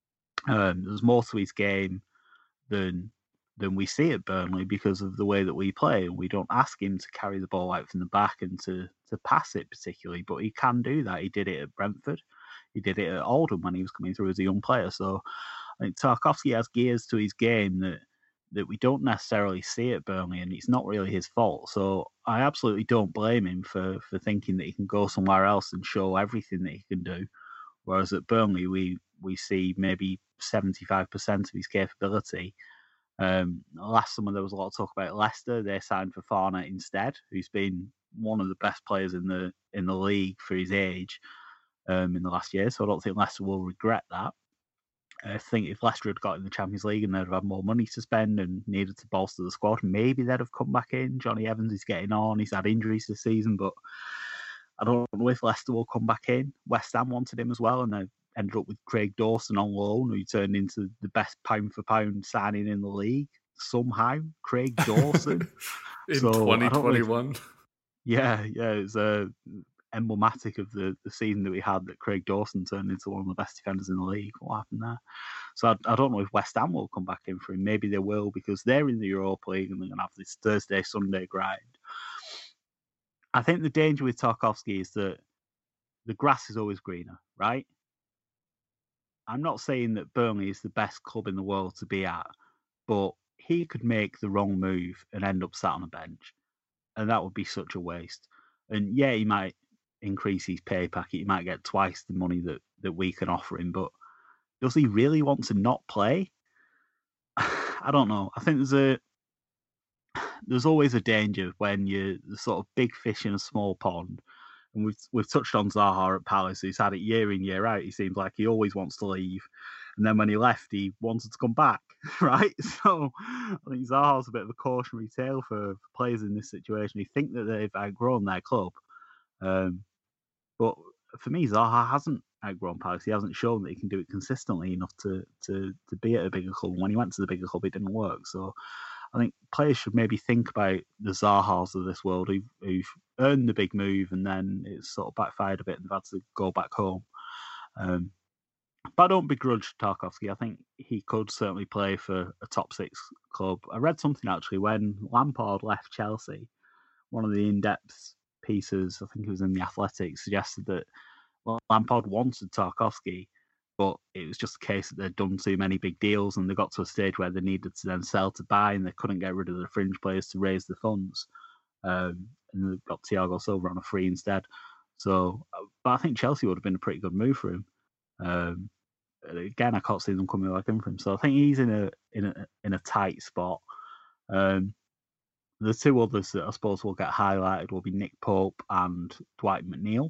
Speaker 5: Um, there's more to his game than than we see at Burnley because of the way that we play. We don't ask him to carry the ball out from the back and to, to pass it particularly, but he can do that. He did it at Brentford. He did it at Oldham when he was coming through as a young player. So I think Tarkowski has gears to his game that, that we don't necessarily see at Burnley, and it's not really his fault. So I absolutely don't blame him for, for thinking that he can go somewhere else and show everything that he can do. Whereas at Burnley, we, we see maybe seventy-five percent of his capability. Um, last summer there was a lot of talk about Leicester. They signed Fofana instead, who's been one of the best players in the in the league for his age um, in the last year. So I don't think Leicester will regret that. I think if Leicester had got in the Champions League and they'd have had more money to spend and needed to bolster the squad, maybe they'd have come back in. Johnny Evans is getting on. He's had injuries this season, but I don't know if Leicester will come back in. West Ham wanted him as well, and they ended up with Craig Dawson on loan, who turned into the best pound-for-pound signing in the league. Somehow, Craig Dawson.
Speaker 4: in
Speaker 5: so,
Speaker 4: twenty twenty-one.
Speaker 5: If, yeah, yeah, it's uh, emblematic of the, the season that we had, that Craig Dawson turned into one of the best defenders in the league. What happened there? So I, I don't know if West Ham will come back in for him. Maybe they will, because they're in the Europa League and they're going to have this Thursday, Sunday grind. I think the danger with Tarkowski is that the grass is always greener, right? I'm not saying that Burnley is the best club in the world to be at, but he could make the wrong move and end up sat on a bench, and that would be such a waste. And yeah, he might increase his pay packet, he might get twice the money that, that we can offer him, but does he really want to not play? I don't know. I think there's a there's always a danger when you're the sort of big fish in a small pond. And we've we've touched on Zaha at Palace. He's had it year in, year out. He seems like he always wants to leave. And then when he left, he wanted to come back, right? So I think Zaha's a bit of a cautionary tale for, for players in this situation who think that they've outgrown their club. Um, but for me, Zaha hasn't outgrown Palace. He hasn't shown that he can do it consistently enough to to to be at a bigger club. When he went to the bigger club, it didn't work. So I think players should maybe think about the Zahas of this world who've, who've earned the big move and then it's sort of backfired a bit and they've had to go back home. Um, but I don't begrudge Tarkowski. I think he could certainly play for a top six club. I read something actually when Lampard left Chelsea. One of the in-depth pieces, I think it was in The Athletic, suggested that well, Lampard wanted Tarkowski, but it was just a case that they'd done too many big deals and they got to a stage where they needed to then sell to buy and they couldn't get rid of the fringe players to raise the funds. Um, and they got Thiago Silva on a free instead. So, but I think Chelsea would have been a pretty good move for him. Um, again, I can't see them coming back in for him. So I think he's in a in a in a tight spot. Um, the two others that I suppose will get highlighted will be Nick Pope and Dwight McNeil.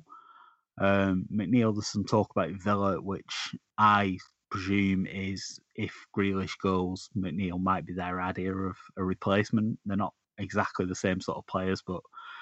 Speaker 5: Um, McNeil, there's some talk about Villa, which I presume is if Grealish goes, McNeil might be their idea of a replacement. They're not exactly the same sort of players, but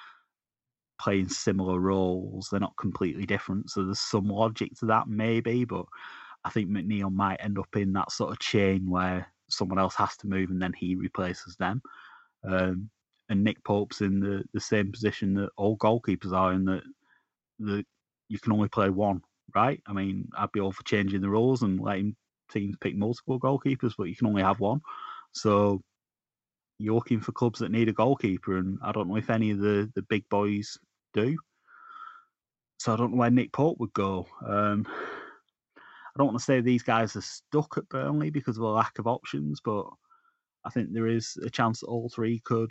Speaker 5: playing similar roles. They're not completely different. So there's some logic to that, maybe, but I think McNeil might end up in that sort of chain where someone else has to move and then he replaces them. Um, and Nick Pope's in the, the same position that all goalkeepers are in, that the you can only play one, right? I mean, I'd be all for changing the rules and letting teams pick multiple goalkeepers, but you can only have one. So you're looking for clubs that need a goalkeeper, and I don't know if any of the, the big boys do. So I don't know where Nick Pope would go. Um, I don't want to say these guys are stuck at Burnley because of a lack of options, but I think there is a chance that all three could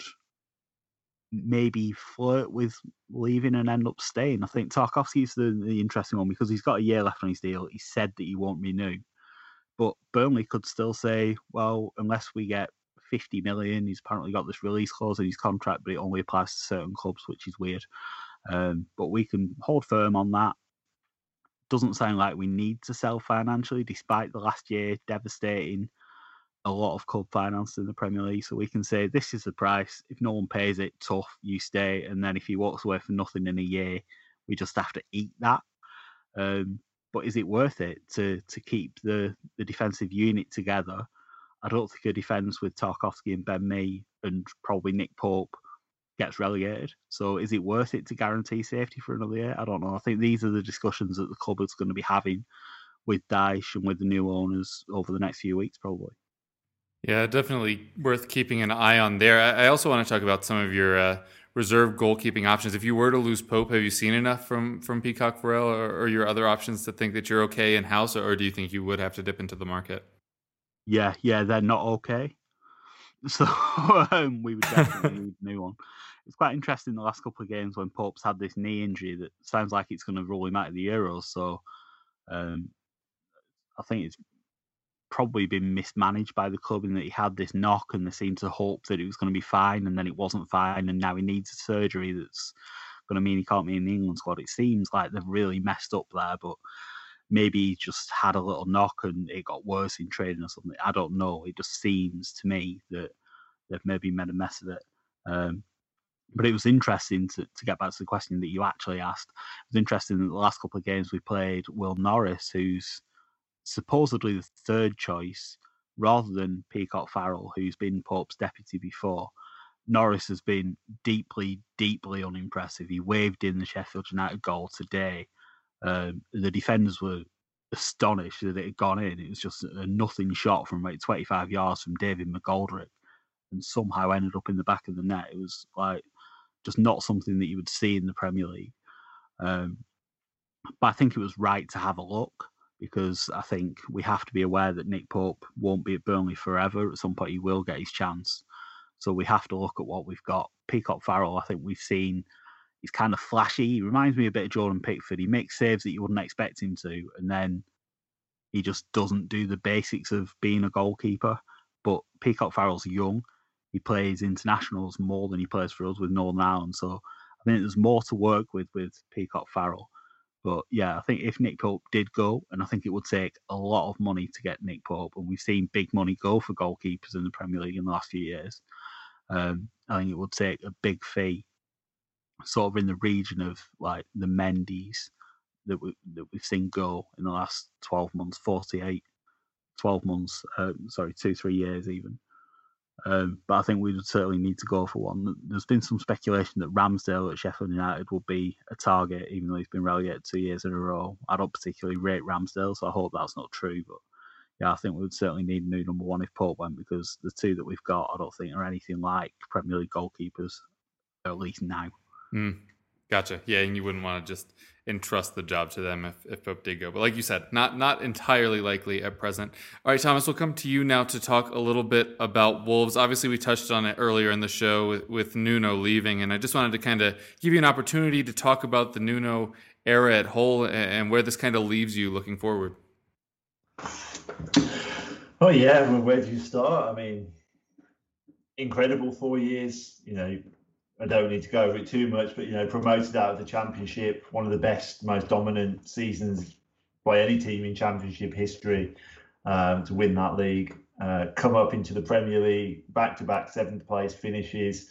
Speaker 5: maybe flirt with leaving and end up staying. I think Tarkowski's the, the interesting one because he's got a year left on his deal. He said that he won't renew. But Burnley could still say, well, unless we get fifty million, he's apparently got this release clause in his contract, but it only applies to certain clubs, which is weird. Um, but we can hold firm on that. Doesn't sound like we need to sell financially, despite the last year devastating a lot of club finance in the Premier League. So we can say, this is the price. If no one pays it, tough, you stay. And then if he walks away for nothing in a year, we just have to eat that. Um, but is it worth it to to keep the, the defensive unit together? I don't think a defence with Tarkowski and Ben Mee and probably Nick Pope gets relegated. So is it worth it to guarantee safety for another year? I don't know. I think these are the discussions that the club is going to be having with Dyche and with the new owners over the next few weeks, probably.
Speaker 4: Yeah, definitely worth keeping an eye on there. I also want to talk about some of your uh, reserve goalkeeping options. If you were to lose Pope, have you seen enough from from Peacock Farrell or, or your other options to think that you're okay in-house, or, or do you think you would have to dip into the market?
Speaker 5: Yeah, yeah, they're not okay. So um, we would definitely need a new one. It's quite interesting the last couple of games when Pope's had this knee injury that sounds like it's going to rule him out of the Euros. So um, I think it's probably been mismanaged by the club in that he had this knock and they seemed to hope that it was going to be fine, and then it wasn't fine, and now he needs a surgery that's going to mean he can't be in the England squad. It seems like they've really messed up there, but maybe he just had a little knock and it got worse in training or something. I don't know. It just seems to me that they've maybe made a mess of it. Um, but it was interesting to, to get back to the question that you actually asked. It was interesting that the last couple of games we played, Will Norris, who's supposedly the third choice, rather than Peacock Farrell, who's been Pope's deputy before. Norris has been deeply, deeply unimpressive. He waved in the Sheffield United goal today. Um, the defenders were astonished that it had gone in. It was just a nothing shot from like twenty-five yards from David McGoldrick and somehow ended up in the back of the net. It was like just not something that you would see in the Premier League. Um, but I think it was right to have a look, because I think we have to be aware that Nick Pope won't be at Burnley forever. At some point, he will get his chance. So we have to look at what we've got. Peacock Farrell, I think we've seen, he's kind of flashy. He reminds me a bit of Jordan Pickford. He makes saves that you wouldn't expect him to, and then he just doesn't do the basics of being a goalkeeper. But Peacock Farrell's young. He plays internationals more than he plays for us with Northern Ireland. So I think there's more to work with with Peacock Farrell. But yeah, I think if Nick Pope did go, and I think it would take a lot of money to get Nick Pope, and we've seen big money go for goalkeepers in the Premier League in the last few years, um, I think it would take a big fee, sort of in the region of like the Mendy's that, we, that we've seen go in the last twelve months, forty-eight, twelve months, um, sorry, two, three years even. Um, but I think we would certainly need to go for one. There's been some speculation that Ramsdale at Sheffield United will be a target, even though he's been relegated two years in a row. I don't particularly rate Ramsdale, so I hope that's not true. But yeah, I think we would certainly need a new number one if Pope went, because the two that we've got, I don't think are anything like Premier League goalkeepers, at least now.
Speaker 4: Mm, gotcha. Yeah, and you wouldn't want to just entrust the job to them if, if Pope did go. But like you said, not not entirely likely at present. All right, Thomas, we'll come to you now to talk a little bit about Wolves. Obviously, we touched on it earlier in the show with, with Nuno leaving, and I just wanted to kind of give you an opportunity to talk about the Nuno era at Hull and, and where this kind of leaves you looking forward.
Speaker 6: Oh, yeah, well, where do you start? I mean, incredible four years, you know, I don't need to go over it too much, but, you know, promoted out of the Championship, one of the best, most dominant seasons by any team in Championship history, um, to win that league. Uh, come up into the Premier League, back-to-back seventh place finishes,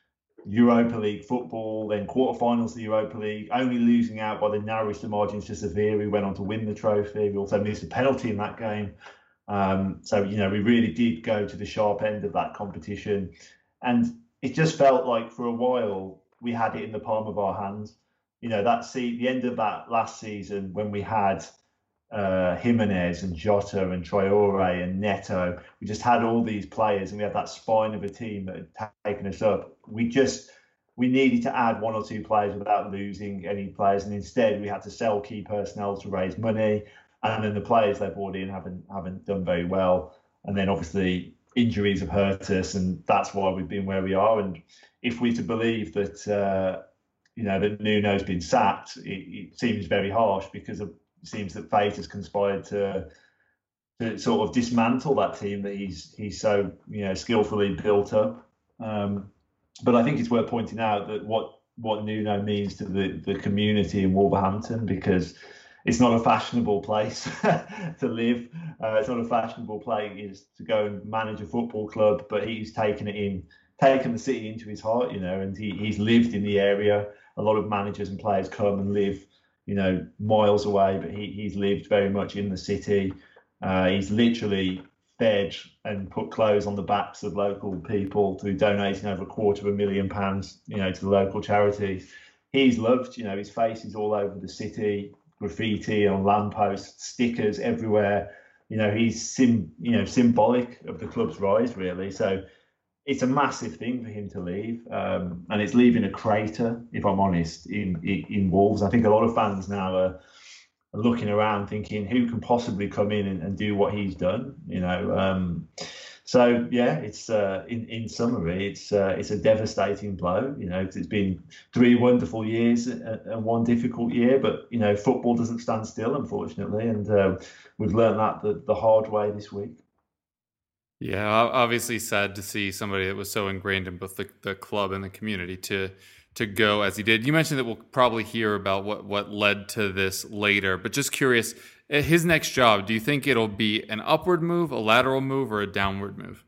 Speaker 6: Europa League football, then quarterfinals of the Europa League, only losing out by the narrowest of margins to Sevilla, who went on to win the trophy. We also missed a penalty in that game. Um, so, you know, we really did go to the sharp end of that competition. And it just felt like for a while we had it in the palm of our hands. You know, that see the end of that last season when we had uh, Jimenez and Jota and Traore and Neto, we just had all these players and we had that spine of a team that had taken us up. We just, we needed to add one or two players without losing any players. And instead we had to sell key personnel to raise money. And then the players they brought in haven't haven't done very well. And then obviously injuries have hurt us, and that's why we've been where we are. And if we're to believe that, uh, you know, that Nuno's been sacked, it, it seems very harsh, because it seems that fate has conspired to to sort of dismantle that team that he's he's so, you know, skillfully built up. Um, but I think it's worth pointing out that what what Nuno means to the the community in Wolverhampton, because it's not a fashionable place to live. Uh, it's not a fashionable place to go and manage a football club, but he's taken it in, taken the city into his heart, you know, and he, he's lived in the area. A lot of managers and players come and live, you know, miles away, but he, he's lived very much in the city. Uh, he's literally fed and put clothes on the backs of local people through donating over a quarter of a million pounds, you know, to the local charities. He's loved, you know, his face is all over the city. Graffiti on lampposts, stickers everywhere. You know, he's sim, you know, symbolic of the club's rise, really. So it's a massive thing for him to leave, um, and it's leaving a crater, if I'm honest, in, in in Wolves. I think a lot of fans now are, are looking around, thinking, who can possibly come in and, and do what he's done? You know, um, so yeah, it's uh, in in summary, it's uh, it's a devastating blow. You know, it's, it's been three wonderful years and, and one difficult year, but you know, football doesn't stand still, unfortunately, and uh, we've learned that the, the hard way this week.
Speaker 4: Yeah, obviously sad to see somebody that was so ingrained in both the, the club and the community to to go as he did. You mentioned that we'll probably hear about what what led to this later, but just curious. His next job, do you think it'll be an upward move, a lateral move, or a downward move?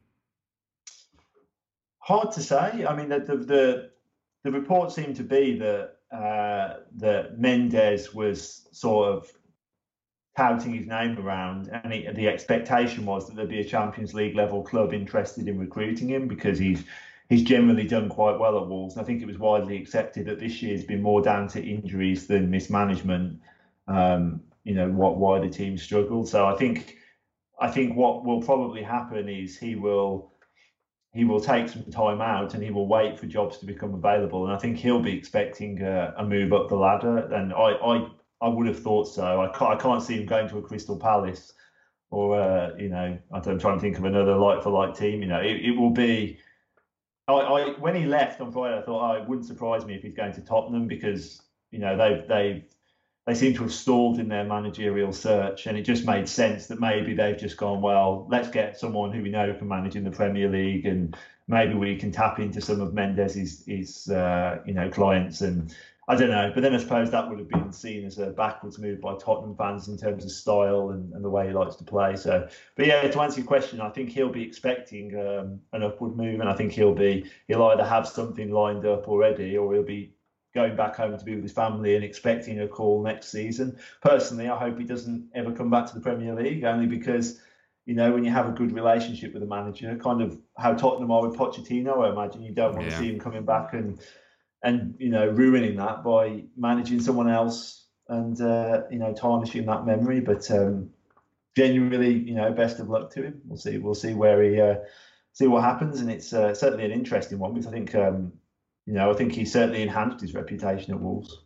Speaker 6: Hard to say. I mean, the the the, the reports seem to be that uh, that Mendes was sort of touting his name around, and he, the expectation was that there'd be a Champions League level club interested in recruiting him, because he's he's generally done quite well at Wolves. And I think it was widely accepted that this year's been more down to injuries than mismanagement. Um, you know, what why the team struggled. So I think I think what will probably happen is he will he will take some time out and he will wait for jobs to become available. And I think he'll be expecting a, a move up the ladder. And I, I I would have thought so. I can't, I can't see him going to a Crystal Palace or, uh, you know, I don't, I'm trying to think of another like-for-like team. You know, it, it will be... I, I when he left on Friday, I thought, oh, it wouldn't surprise me if he's going to Tottenham because, you know, they've, they've, they seem to have stalled in their managerial search, and it just made sense that maybe they've just gone, well, let's get someone who we know can manage in the Premier League, and maybe we can tap into some of Mendes's his, uh, you know, clients. And I don't know, but then I suppose that would have been seen as a backwards move by Tottenham fans in terms of style and, and the way he likes to play. So, but yeah, to answer your question, I think he'll be expecting um, an upward move, and I think he'll be he'll either have something lined up already, or he'll be going back home to be with his family and expecting a call next season. Personally, I hope he doesn't ever come back to the Premier League, only because, you know, when you have a good relationship with a manager, kind of how Tottenham are with Pochettino, I imagine you don't want yeah. to see him coming back and, and you know, ruining that by managing someone else and, uh, you know, tarnishing that memory. But um, genuinely, you know, best of luck to him. We'll see. We'll see where he, uh, see what happens. And it's uh, certainly an interesting one, because I think, um, you know, I think he certainly enhanced his reputation at Wolves.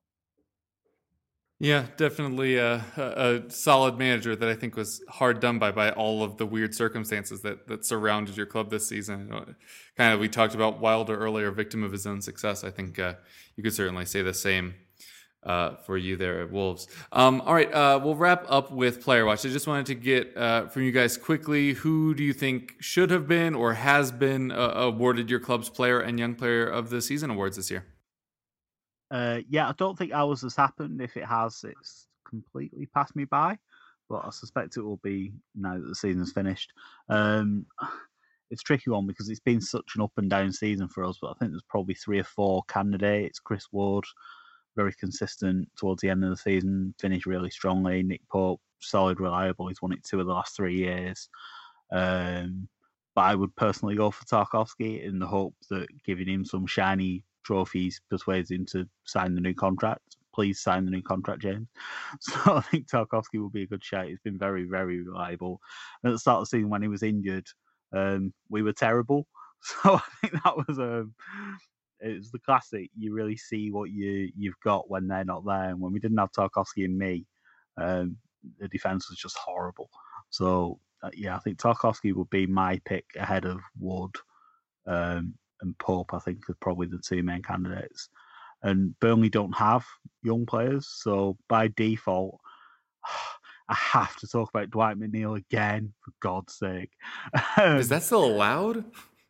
Speaker 4: Yeah, definitely a, a, a solid manager that I think was hard done by by all of the weird circumstances that that surrounded your club this season. Kind of, we talked about Wilder earlier, victim of his own success. I think uh, you could certainly say the same uh, for you there at Wolves. Um, all right, uh, we'll wrap up with Player Watch. I just wanted to get uh, from you guys quickly, who do you think should have been or has been uh, awarded your club's Player and Young Player of the Season awards this year?
Speaker 5: Uh, yeah, I don't think ours has happened. If it has, it's completely passed me by. But I suspect it will be now that the season's finished. Um, it's a tricky one because it's been such an up and down season for us. But I think there's probably three or four candidates. Chris Wood, very consistent towards the end of the season, finished really strongly. Nick Pope, solid, reliable. He's won it two of the last three years. Um, but I would personally go for Tarkowski in the hope that giving him some shiny trophies persuades him to sign the new contract. Please sign the new contract, James. So I think Tarkowski will be a good shout. He's been very, very reliable. And at the start of the season, when he was injured, um, we were terrible. So I think that was um, it was the classic. You really see what you you've got when they're not there. And when we didn't have Tarkowski and me, um, the defense was just horrible. So uh, yeah, I think Tarkowski would be my pick ahead of Wood. Um, and Pope, I think, are probably the two main candidates. And Burnley don't have young players, so by default, I have to talk about Dwight McNeil again, for God's sake.
Speaker 4: Is that still allowed?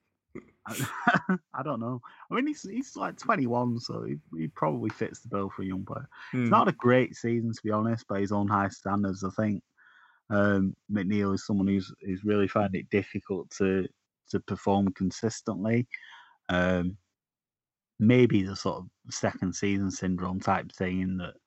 Speaker 5: I don't know. I mean, he's he's like twenty-one, so he, he probably fits the bill for a young player. Hmm. It's not a great season, to be honest, by his own high standards. I think um, McNeil is someone who's who's really found it difficult to to perform consistently. Um, maybe the sort of second season syndrome type thing, in that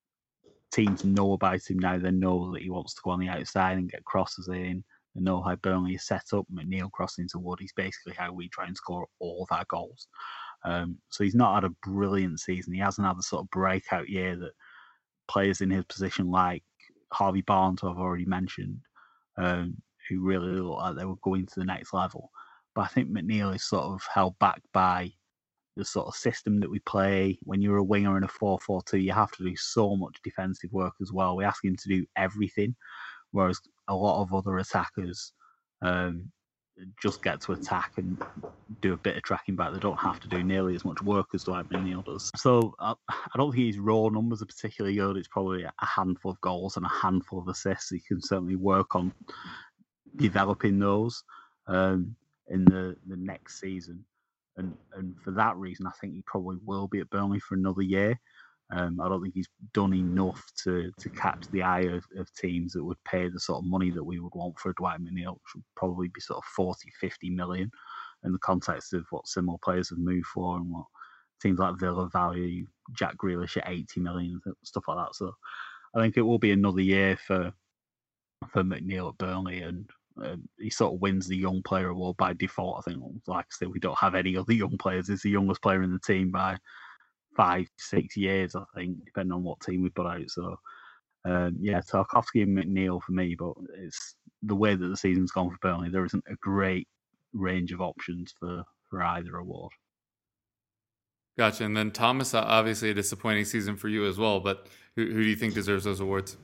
Speaker 5: teams know about him now. They know that he wants to go on the outside and get crosses in. They know how Burnley is set up. McNeil crossing to Wood is basically how we try and score all of our goals. Um, so he's not had a brilliant season. He hasn't had the sort of breakout year that players in his position like Harvey Barnes, who I've already mentioned, um, who really look like they were going to the next level. But I think McNeil is sort of held back by the sort of system that we play. When you're a winger in a four four two, you have to do so much defensive work as well. We ask him to do everything, whereas a lot of other attackers um, just get to attack and do a bit of tracking back. They don't have to do nearly as much work as Dwight McNeil does. So I, I don't think his raw numbers are particularly good. It's probably a handful of goals and a handful of assists. He can certainly work on developing those um, in the, the next season. And and for that reason, I think he probably will be at Burnley for another year. Um, I don't think he's done enough to, to catch the eye of, of teams that would pay the sort of money that we would want for a Dwight McNeil, which would probably be sort of forty, fifty million in the context of what similar players have moved for and what teams like Villa value Jack Grealish at eighty million, stuff like that. So I think it will be another year for for McNeil at Burnley, and um, he sort of wins the young player award by default. I think, like I said, we don't have any other young players. He's the youngest player in the team by five, six years, I think, depending on what team we put out. So, um, yeah, Tarkowski and McNeil for me, but it's the way that the season's gone for Burnley. There isn't a great range of options for, for either award.
Speaker 4: Gotcha. And then Thomas, obviously a disappointing season for you as well, but who, who do you think deserves those awards?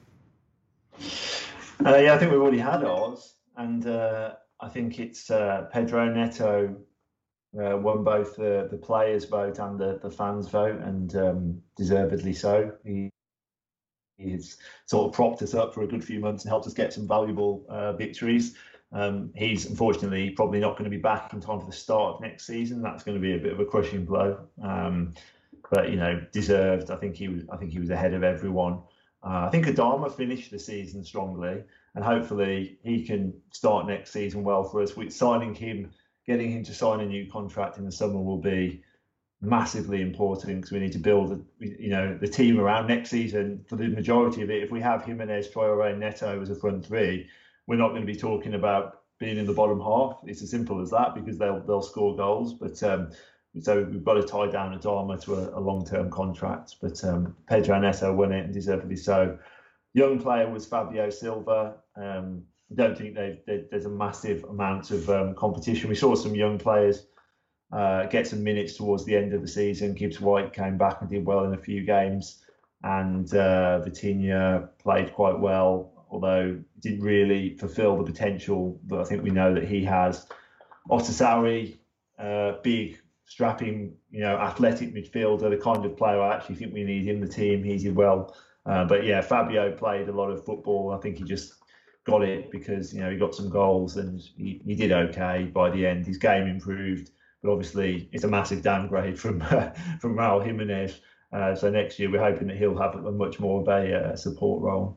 Speaker 6: Uh, yeah, I think we've already had ours. And uh, I think it's uh, Pedro Neto uh, won both the, the players' vote and the, the fans' vote, and um, deservedly so. He, he's sort of propped us up for a good few months and helped us get some valuable uh, victories. Um, he's unfortunately probably not going to be back in time for the start of next season. That's going to be a bit of a crushing blow. Um, but you know, deserved. I think he was. I think he was ahead of everyone. Uh, I think Adama finished the season strongly, and hopefully he can start next season well for us. With signing him, getting him to sign a new contract in the summer will be massively important because we need to build, you know, the team around next season. For the majority of it, if we have Jimenez, Traoré, Neto as a front three, we're not going to be talking about being in the bottom half. It's as simple as that because they'll they'll score goals. But um, so we've got to tie down Adama to a, a long-term contract. But um, Pedro Neto won it and deservedly so. Young player was Fabio Silva. Um, I don't think they've, they, there's a massive amount of um, competition. We saw some young players uh, get some minutes towards the end of the season. Gibbs White came back and did well in a few games, and uh, Vitinha played quite well, although didn't really fulfill the potential that I think we know that he has. Otasauri, uh, big, strapping, you know, athletic midfielder, the kind of player I actually think we need in the team. He did well. Uh, but yeah, Fabio played a lot of football. I think he just got it because, you know, he got some goals and he, he did okay by the end. His game improved, but obviously it's a massive downgrade from uh, from Raul Jimenez. Uh, so next year we're hoping that he'll have a much more of a uh, support role.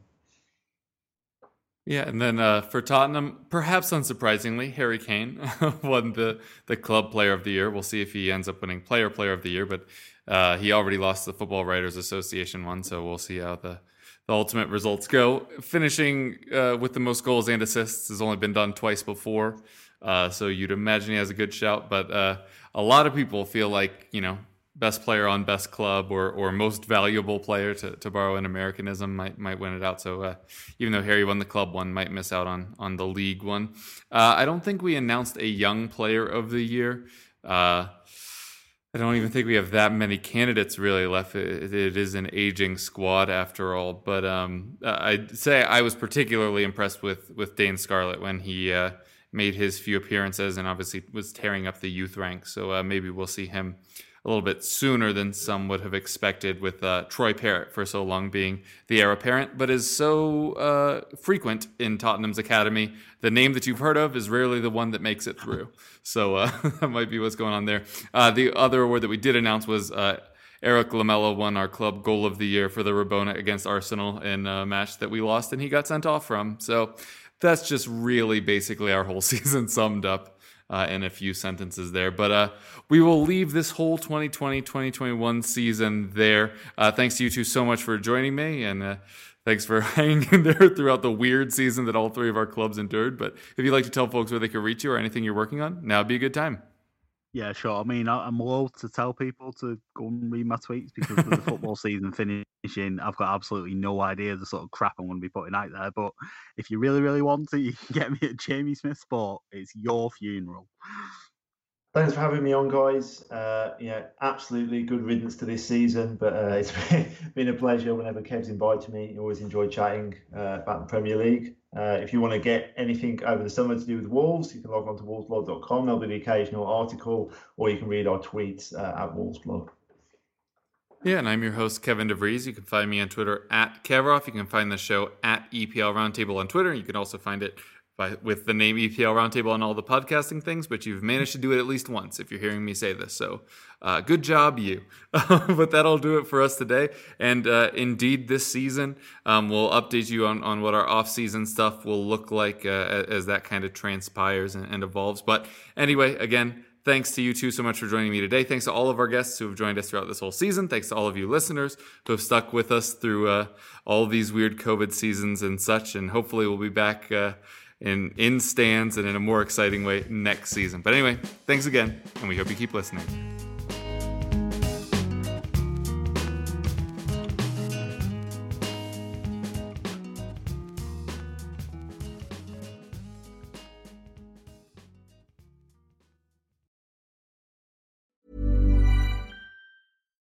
Speaker 4: Yeah, and then uh, for Tottenham, perhaps unsurprisingly, Harry Kane won the, the club player of the year. We'll see if he ends up winning player player of the year, but uh, he already lost the Football Writers Association one, so we'll see how the, the ultimate results go. Finishing uh, with the most goals and assists has only been done twice before, uh, so you'd imagine he has a good shout, but uh, a lot of people feel like, you know, best player on best club or or most valuable player, to, to borrow an Americanism, might might win it out. So uh, even though Harry won the club one, might miss out on on the league one. Uh, I don't think we announced a young player of the year. Uh, I don't even think we have that many candidates really left. It, it is an aging squad after all. But um, I'd say I was particularly impressed with with Dane Scarlett when he uh, made his few appearances and obviously was tearing up the youth ranks. So uh, maybe we'll see him a little bit sooner than some would have expected, with uh, Troy Parrott for so long being the heir apparent, but is so uh, frequent in Tottenham's academy. The name that you've heard of is rarely the one that makes it through. So uh, that might be what's going on there. Uh, the other award that we did announce was uh, Eric Lamela won our club goal of the year for the Rabona against Arsenal in a match that we lost and he got sent off from. So that's just really basically our whole season summed up. Uh, in a few sentences there. But uh, we will leave this whole twenty twenty twenty twenty-one season there. Uh, thanks to you two so much for joining me, and uh, thanks for hanging in there throughout the weird season that all three of our clubs endured. But if you'd like to tell folks where they can reach you or anything you're working on, now would be a good time.
Speaker 5: Yeah, sure. I mean, I'm loath to tell people to go and read my tweets because with the football season finishing, I've got absolutely no idea the sort of crap I'm going to be putting out there. But if you really, really want to, you can get me at Jamie Smith Sport. It's your funeral.
Speaker 6: Thanks for having me on, guys. Uh, yeah, absolutely good riddance to this season, but uh, it's been a pleasure whenever Kev's invited me. I always enjoy chatting uh, about the Premier League. Uh, if you want to get anything over the summer to do with Wolves, you can log on to wolves blog dot com. There'll be the occasional article, or you can read our tweets uh, at wolvesblog.
Speaker 4: Yeah, and I'm your host, Kevin DeVries. You can find me on Twitter at Kevoff. You can find the show at E P L Roundtable on Twitter. You can also find it by, with the name E P L Roundtable on all the podcasting things, but you've managed to do it at least once if you're hearing me say this. So uh, good job, you. But that'll do it for us today. And uh, indeed, this season, um, we'll update you on, on what our off-season stuff will look like uh, as that kind of transpires and, and evolves. But anyway, again, thanks to you two so much for joining me today. Thanks to all of our guests who have joined us throughout this whole season. Thanks to all of you listeners who have stuck with us through uh, all these weird COVID seasons and such. And hopefully we'll be back uh, in, in stands and in a more exciting way next season. But anyway, thanks again, and we hope you keep listening.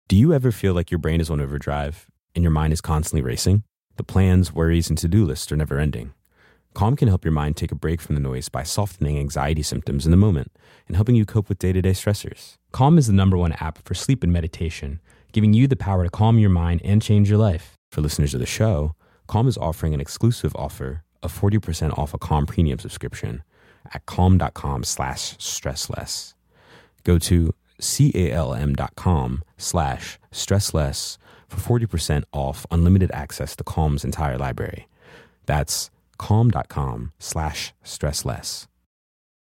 Speaker 7: Do you ever feel like your brain is on overdrive and your mind is constantly racing? The plans, worries, and to-do lists are never ending. Calm can help your mind take a break from the noise by softening anxiety symptoms in the moment and helping you cope with day-to-day stressors. Calm is the number one app for sleep and meditation, giving you the power to calm your mind and change your life. For listeners of the show, Calm is offering an exclusive offer of forty percent off a Calm premium subscription at calm.com slash stressless. Go to calm.com slash stressless for forty percent off unlimited access to Calm's entire library. That's calm.com slash stressless.